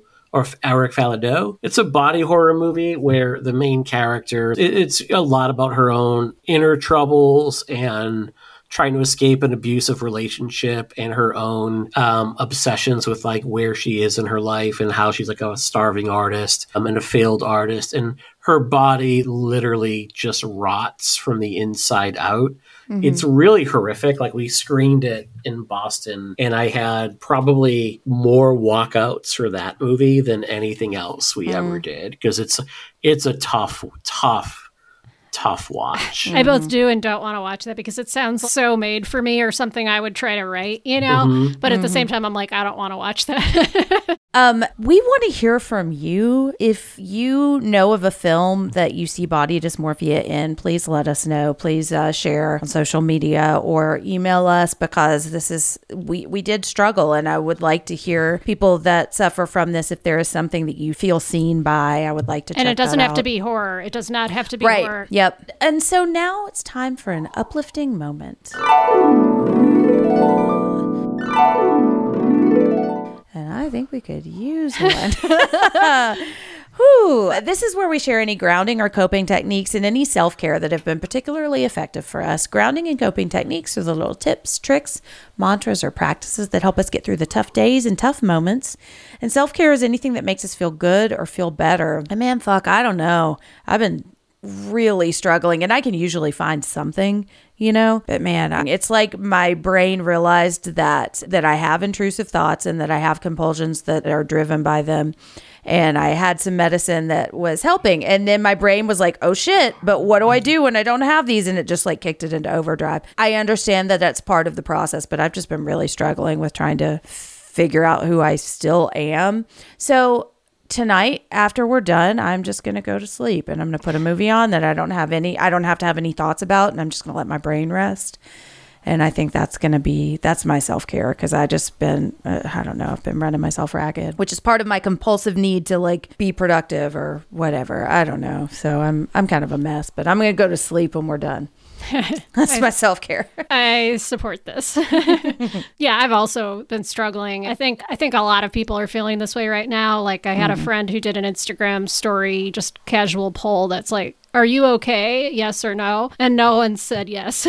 It's a body horror movie where the main character, it's a lot about her own inner troubles and trying to escape an abusive relationship and her own obsessions with like where she is in her life and how she's like a starving artist and a failed artist. And her body literally just rots from the inside out. It's really horrific. Like we screened it in Boston and I had probably more walkouts for that movie than anything else we ever did. Because it's a tough tough watch. I both do and don't want to watch that because it sounds so made for me or something I would try to write, you know? But at the same time, I'm like, I don't want to watch that. We want to hear from you. If you know of a film that you see body dysmorphia in, please let us know. Please share on social media or email us, because we did struggle, and I would like to hear people that suffer from this. If there is something that you feel seen by, I would like to check that out. And it doesn't have to be horror. It does not have to be horror. Yep. And so now it's time for an uplifting moment. And I think we could use one. Whew. This is where we share any grounding or coping techniques and any self-care that have been particularly effective for us. Grounding and coping techniques are the little tips, tricks, mantras, or practices that help us get through the tough days and tough moments. And self-care is anything that makes us feel good or feel better. And man, I don't know. I've been really struggling, and I can usually find something, you know, but man, it's like my brain realized that I have intrusive thoughts and that I have compulsions that are driven by them. And I had some medicine that was helping. And then my brain was like, oh shit, but what do I do when I don't have these? And it just like kicked it into overdrive. I understand that that's part of the process, but I've just been really struggling with trying to figure out who I still am. So tonight, after we're done, I'm just going to go to sleep, and I'm going to put a movie on that I don't have to have any thoughts about, and I'm just going to let my brain rest. And I think that's my self-care, because I just been, I've been running myself ragged, which is part of my compulsive need to like be productive or whatever. I don't know. So I'm kind of a mess, but I'm going to go to sleep when we're done. That's my self-care. I support this. Yeah, I've also been struggling. I think a lot of people are feeling this way right now. Like I had a friend who did an Instagram story, just casual poll that's like, are you okay? Yes or no? And no one said yes.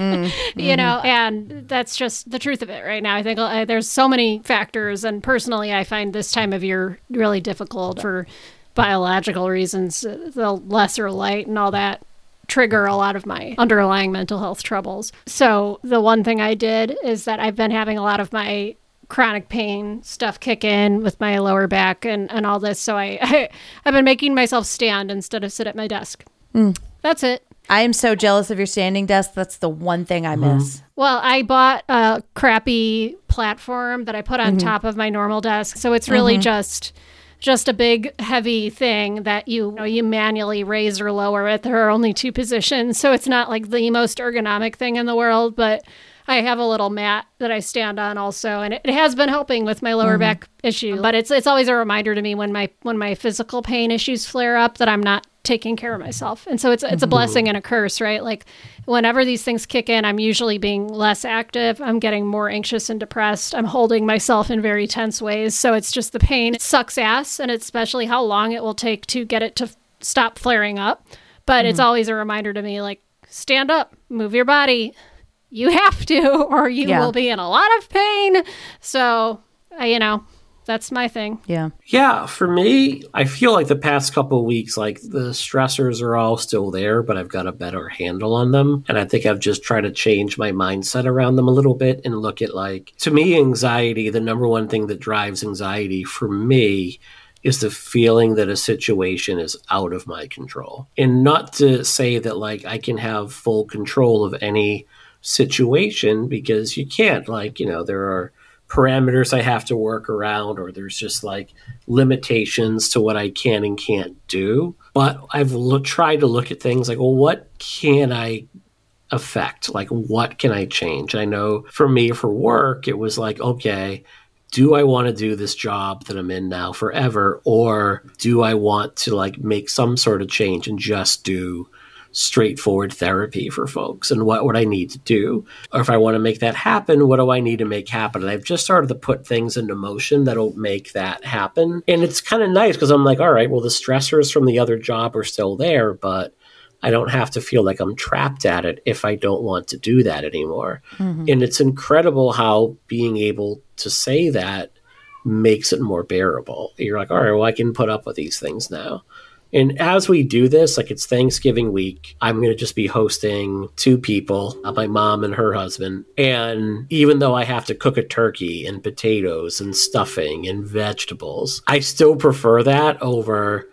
You know, and that's just the truth of it right now. I think there's so many factors. And personally, I find this time of year really difficult for biological reasons. The lesser light and all that trigger a lot of my underlying mental health troubles. So the one thing I did is that I've been having a lot of my chronic pain stuff kick in with my lower back and all this. So I've been making myself stand instead of sit at my desk. That's it. I am so jealous of your standing desk. That's the one thing I miss. Well, I bought a crappy platform that I put on top of my normal desk. So it's really just a big, heavy thing that you manually raise or lower it. There are only two positions. So it's not like the most ergonomic thing in the world, but I have a little mat that I stand on also, and it has been helping with my lower back issue. But it's always a reminder to me when my physical pain issues flare up that I'm not taking care of myself. And so it's a blessing and a curse, right? Like whenever these things kick in, I'm usually being less active. I'm getting more anxious and depressed. I'm holding myself in very tense ways. So it's just the pain. It sucks ass, and especially how long it will take to get it to stop flaring up. But it's always a reminder to me, like, stand up, move your body. You have to, or you will be in a lot of pain. So, that's my thing. Yeah. Yeah, for me, I feel like the past couple of weeks, like the stressors are all still there, but I've got a better handle on them. And I think I've just tried to change my mindset around them a little bit and look at, like, to me, anxiety, the number one thing that drives anxiety for me is the feeling that a situation is out of my control. And not to say that, like, I can have full control of any situation, because you can't. Like, there are parameters I have to work around, or there's just like limitations to what I can and can't do. But I've tried to look at things like, well, what can I affect? Like, what can I change? I know for me, for work, it was like, okay, do I want to do this job that I'm in now forever? Or do I want to like make some sort of change and just do straightforward therapy for folks? And what would I need to do? Or if I want to make that happen, what do I need to make happen? And I've just started to put things into motion that'll make that happen. And it's kind of nice because I'm like, all right, well, the stressors from the other job are still there, but I don't have to feel like I'm trapped at it if I don't want to do that anymore. And it's incredible how being able to say that makes it more bearable. You're like, all right, well, I can put up with these things now. And as we do this, like, it's Thanksgiving week, I'm going to just be hosting two people, my mom and her husband. And even though I have to cook a turkey and potatoes and stuffing and vegetables, I still prefer that over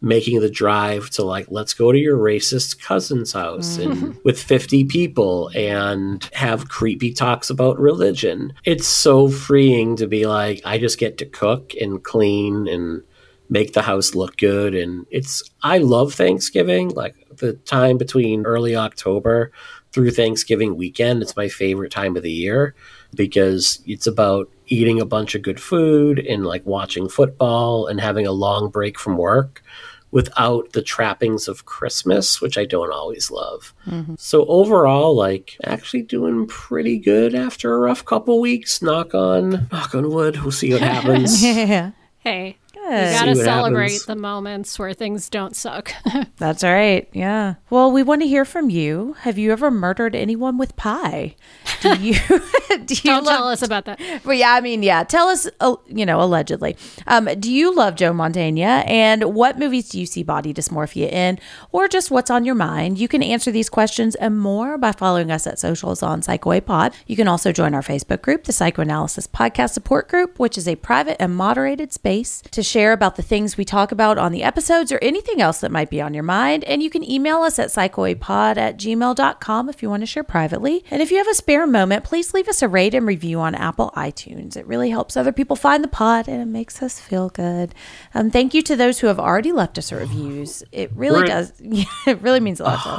making the drive to like, let's go to your racist cousin's house and with 50 people and have creepy talks about religion. It's so freeing to be like, I just get to cook and clean and make the house look good. And I love Thanksgiving, like the time between early October through Thanksgiving weekend. It's my favorite time of the year because it's about eating a bunch of good food and like watching football and having a long break from work without the trappings of Christmas, which I don't always love. So overall, like actually doing pretty good after a rough couple weeks. Knock on wood. We'll see what happens. Hey, you gotta See what celebrate happens. the moments where things don't suck. That's right. Yeah. Well, we want to hear from you. Have you ever murdered anyone with pie? Do you? Don't tell us about that. Well, yeah, I mean, yeah. Tell us, allegedly. Do you love Joe Mantegna? And what movies do you see body dysmorphia in? Or just what's on your mind? You can answer these questions and more by following us at socials on PsychoAPod. You can also join our Facebook group, the Psychoanalysis Podcast Support Group, which is a private and moderated space to share about the things we talk about on the episodes or anything else that might be on your mind. And you can email us at psychoapod@gmail.com if you want to share privately. And if you have a spare moment, please leave us a rate and review on Apple iTunes. It really helps other people find the pod and it makes us feel good. Thank you to those who have already left us reviews. It really does. It really means a lot to us.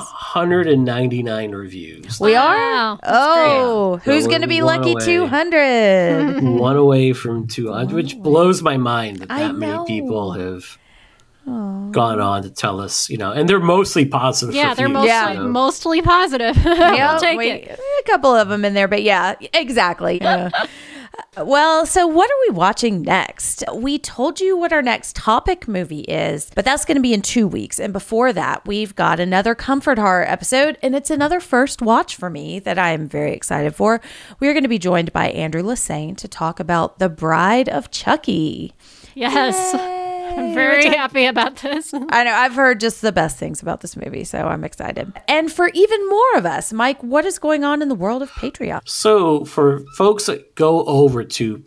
199 reviews. We are? Wow, that's Oh, great. who's So going to be we're one lucky away. 200? One away from 200, which blows my mind that I many know. people have gone on to tell us, and they're mostly positive. Yeah, they're reviews, mostly, Yeah. mostly positive. Yeah, I'll take it. A couple of them in there, but yeah, exactly. Well, so what are we watching next? We told you what our next topic movie is, but that's going to be in 2 weeks. And before that, we've got another comfort horror episode, and it's another first watch for me that I am very excited for. We are going to be joined by Andrew Lassane to talk about The Bride of Chucky. Yes. I'm very happy about this. I know, I've heard just the best things about this movie, so I'm excited. And for even more of us, Mike, what is going on in the world of Patreon? So for folks that go over to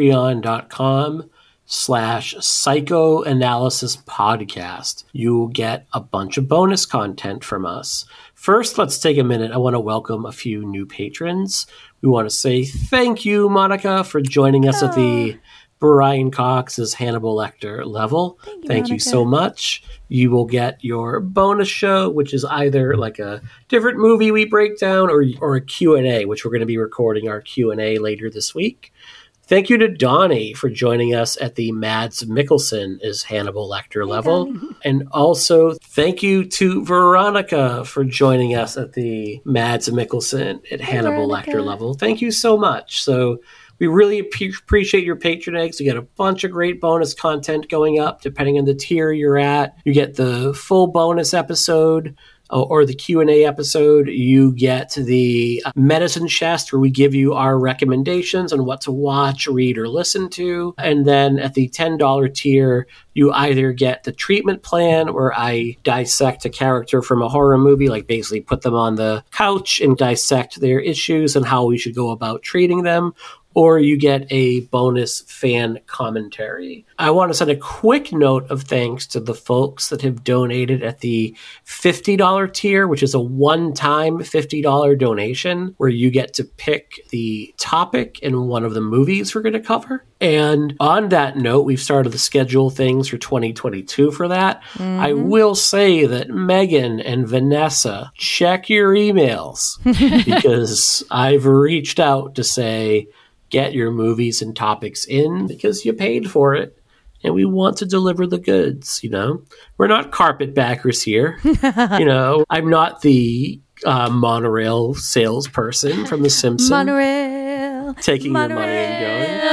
patreon.com/psychoanalysis podcast, you will get a bunch of bonus content from us. First, let's take a minute. I want to welcome a few new patrons. We want to say thank you, Monica, for joining us at the Brian Cox's Hannibal Lecter level. Thank you Monica. so much. You will get your bonus show, which is either like a different movie we break down or a Q&A, which we're going to be recording our Q&A later this week. Thank you to Donnie for joining us at the Mads Mikkelsen is Hannibal Lecter level. And also thank you to Veronica for joining us at the Mads Mikkelsen at Hannibal Lecter level. Thank you so much. So we really appreciate your patronage. You get a bunch of great bonus content going up depending on the tier you're at. You get the full bonus episode or the Q&A episode. You get the medicine chest where we give you our recommendations on what to watch, read, or listen to. And then at the $10 tier, you either get the treatment plan where I dissect a character from a horror movie, like basically put them on the couch and dissect their issues and how we should go about treating them, or you get a bonus fan commentary. I want to send a quick note of thanks to the folks that have donated at the $50 tier, which is a one-time $50 donation where you get to pick the topic in one of the movies we're going to cover. And on that note, we've started to schedule things for 2022 for that. I will say that Megan and Vanessa, check your emails because I've reached out to say, get your movies and topics in because you paid for it and we want to deliver the goods, We're not carpetbaggers here. I'm not the monorail salesperson from The Simpsons. Monorail. Taking your money and going.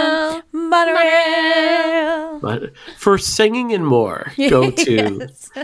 Monorail. But for singing and more, go to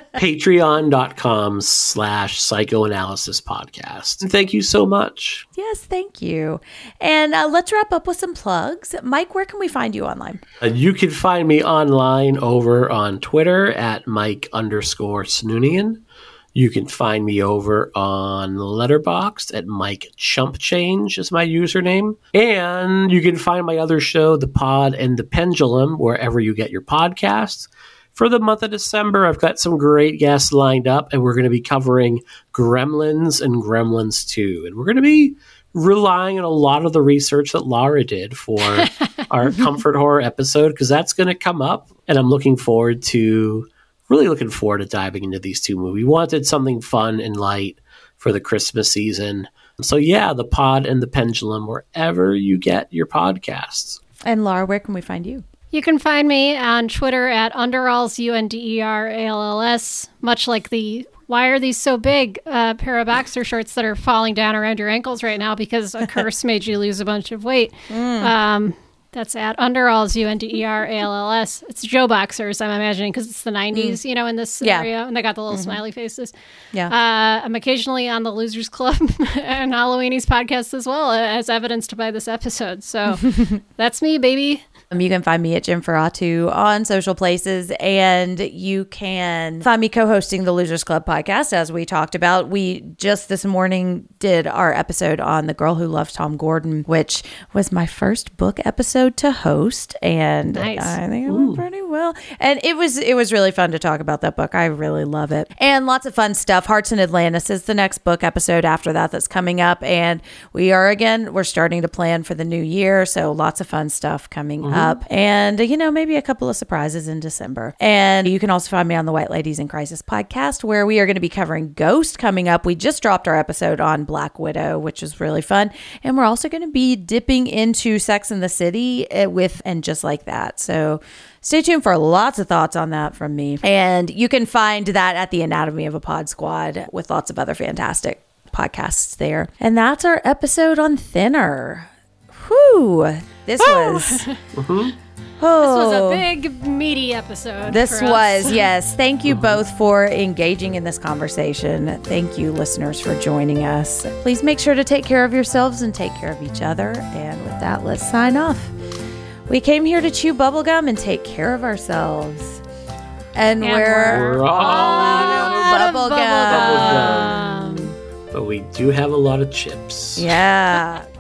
patreon.com/psychoanalysis podcast. And thank you so much. Yes, thank you. And let's wrap up with some plugs. Mike, where can we find you online? You can find me online over on Twitter at Mike_Snoonian. You can find me over on Letterboxd at Mike Chumpchange is my username. And you can find my other show, The Pod and the Pendulum, wherever you get your podcasts. for the month of December, I've got some great guests lined up, and we're going to be covering Gremlins and Gremlins 2. And we're going to be relying on a lot of the research that Laura did for our comfort horror episode, because that's going to come up. And I'm looking forward to diving into these two movies. We wanted something fun and light for the Christmas season. So yeah, The Pod and the Pendulum, wherever you get your podcasts. And Laura, where can we find you? You can find me on Twitter at Underalls, UNDERALLS, much like the "Why are these so big?" pair of boxer shorts that are falling down around your ankles right now because a curse made you lose a bunch of weight. That's at Underalls, UNDERALLS. It's Joe Boxers, I'm imagining, because it's the 90s, in this scenario. And they got the little smiley faces. Yeah. I'm occasionally on the Losers Club and Halloweenies podcast as well, as evidenced by this episode. So that's me, baby. You can find me at Jim Ferratu on social places, and you can find me co-hosting the Losers Club podcast, as we talked about. We just this morning did our episode on The Girl Who Loved Tom Gordon, which was my first book episode to host, and nice. I think it went pretty well. And it was really fun to talk about that book. I really love it. And lots of fun stuff. Hearts in Atlantis is the next book episode after that's coming up, and we're starting to plan for the new year, so lots of fun stuff coming up. And, maybe a couple of surprises in December. And you can also find me on the White Ladies in Crisis podcast, where we are going to be covering Ghost coming up. We just dropped our episode on Black Widow, which is really fun. And we're also going to be dipping into Sex and the City and Just Like That. So stay tuned for lots of thoughts on that from me. And you can find that at the Anatomy of a Pod Squad with lots of other fantastic podcasts there. And that's our episode on Thinner. Whew. This was a big, meaty episode. This was, yes. Thank you both for engaging in this conversation. Thank you, listeners, for joining us. Please make sure to take care of yourselves and take care of each other. And with that, let's sign off. We came here to chew bubblegum and take care of ourselves. And we're all bubblegum. But we do have a lot of chips. Yeah.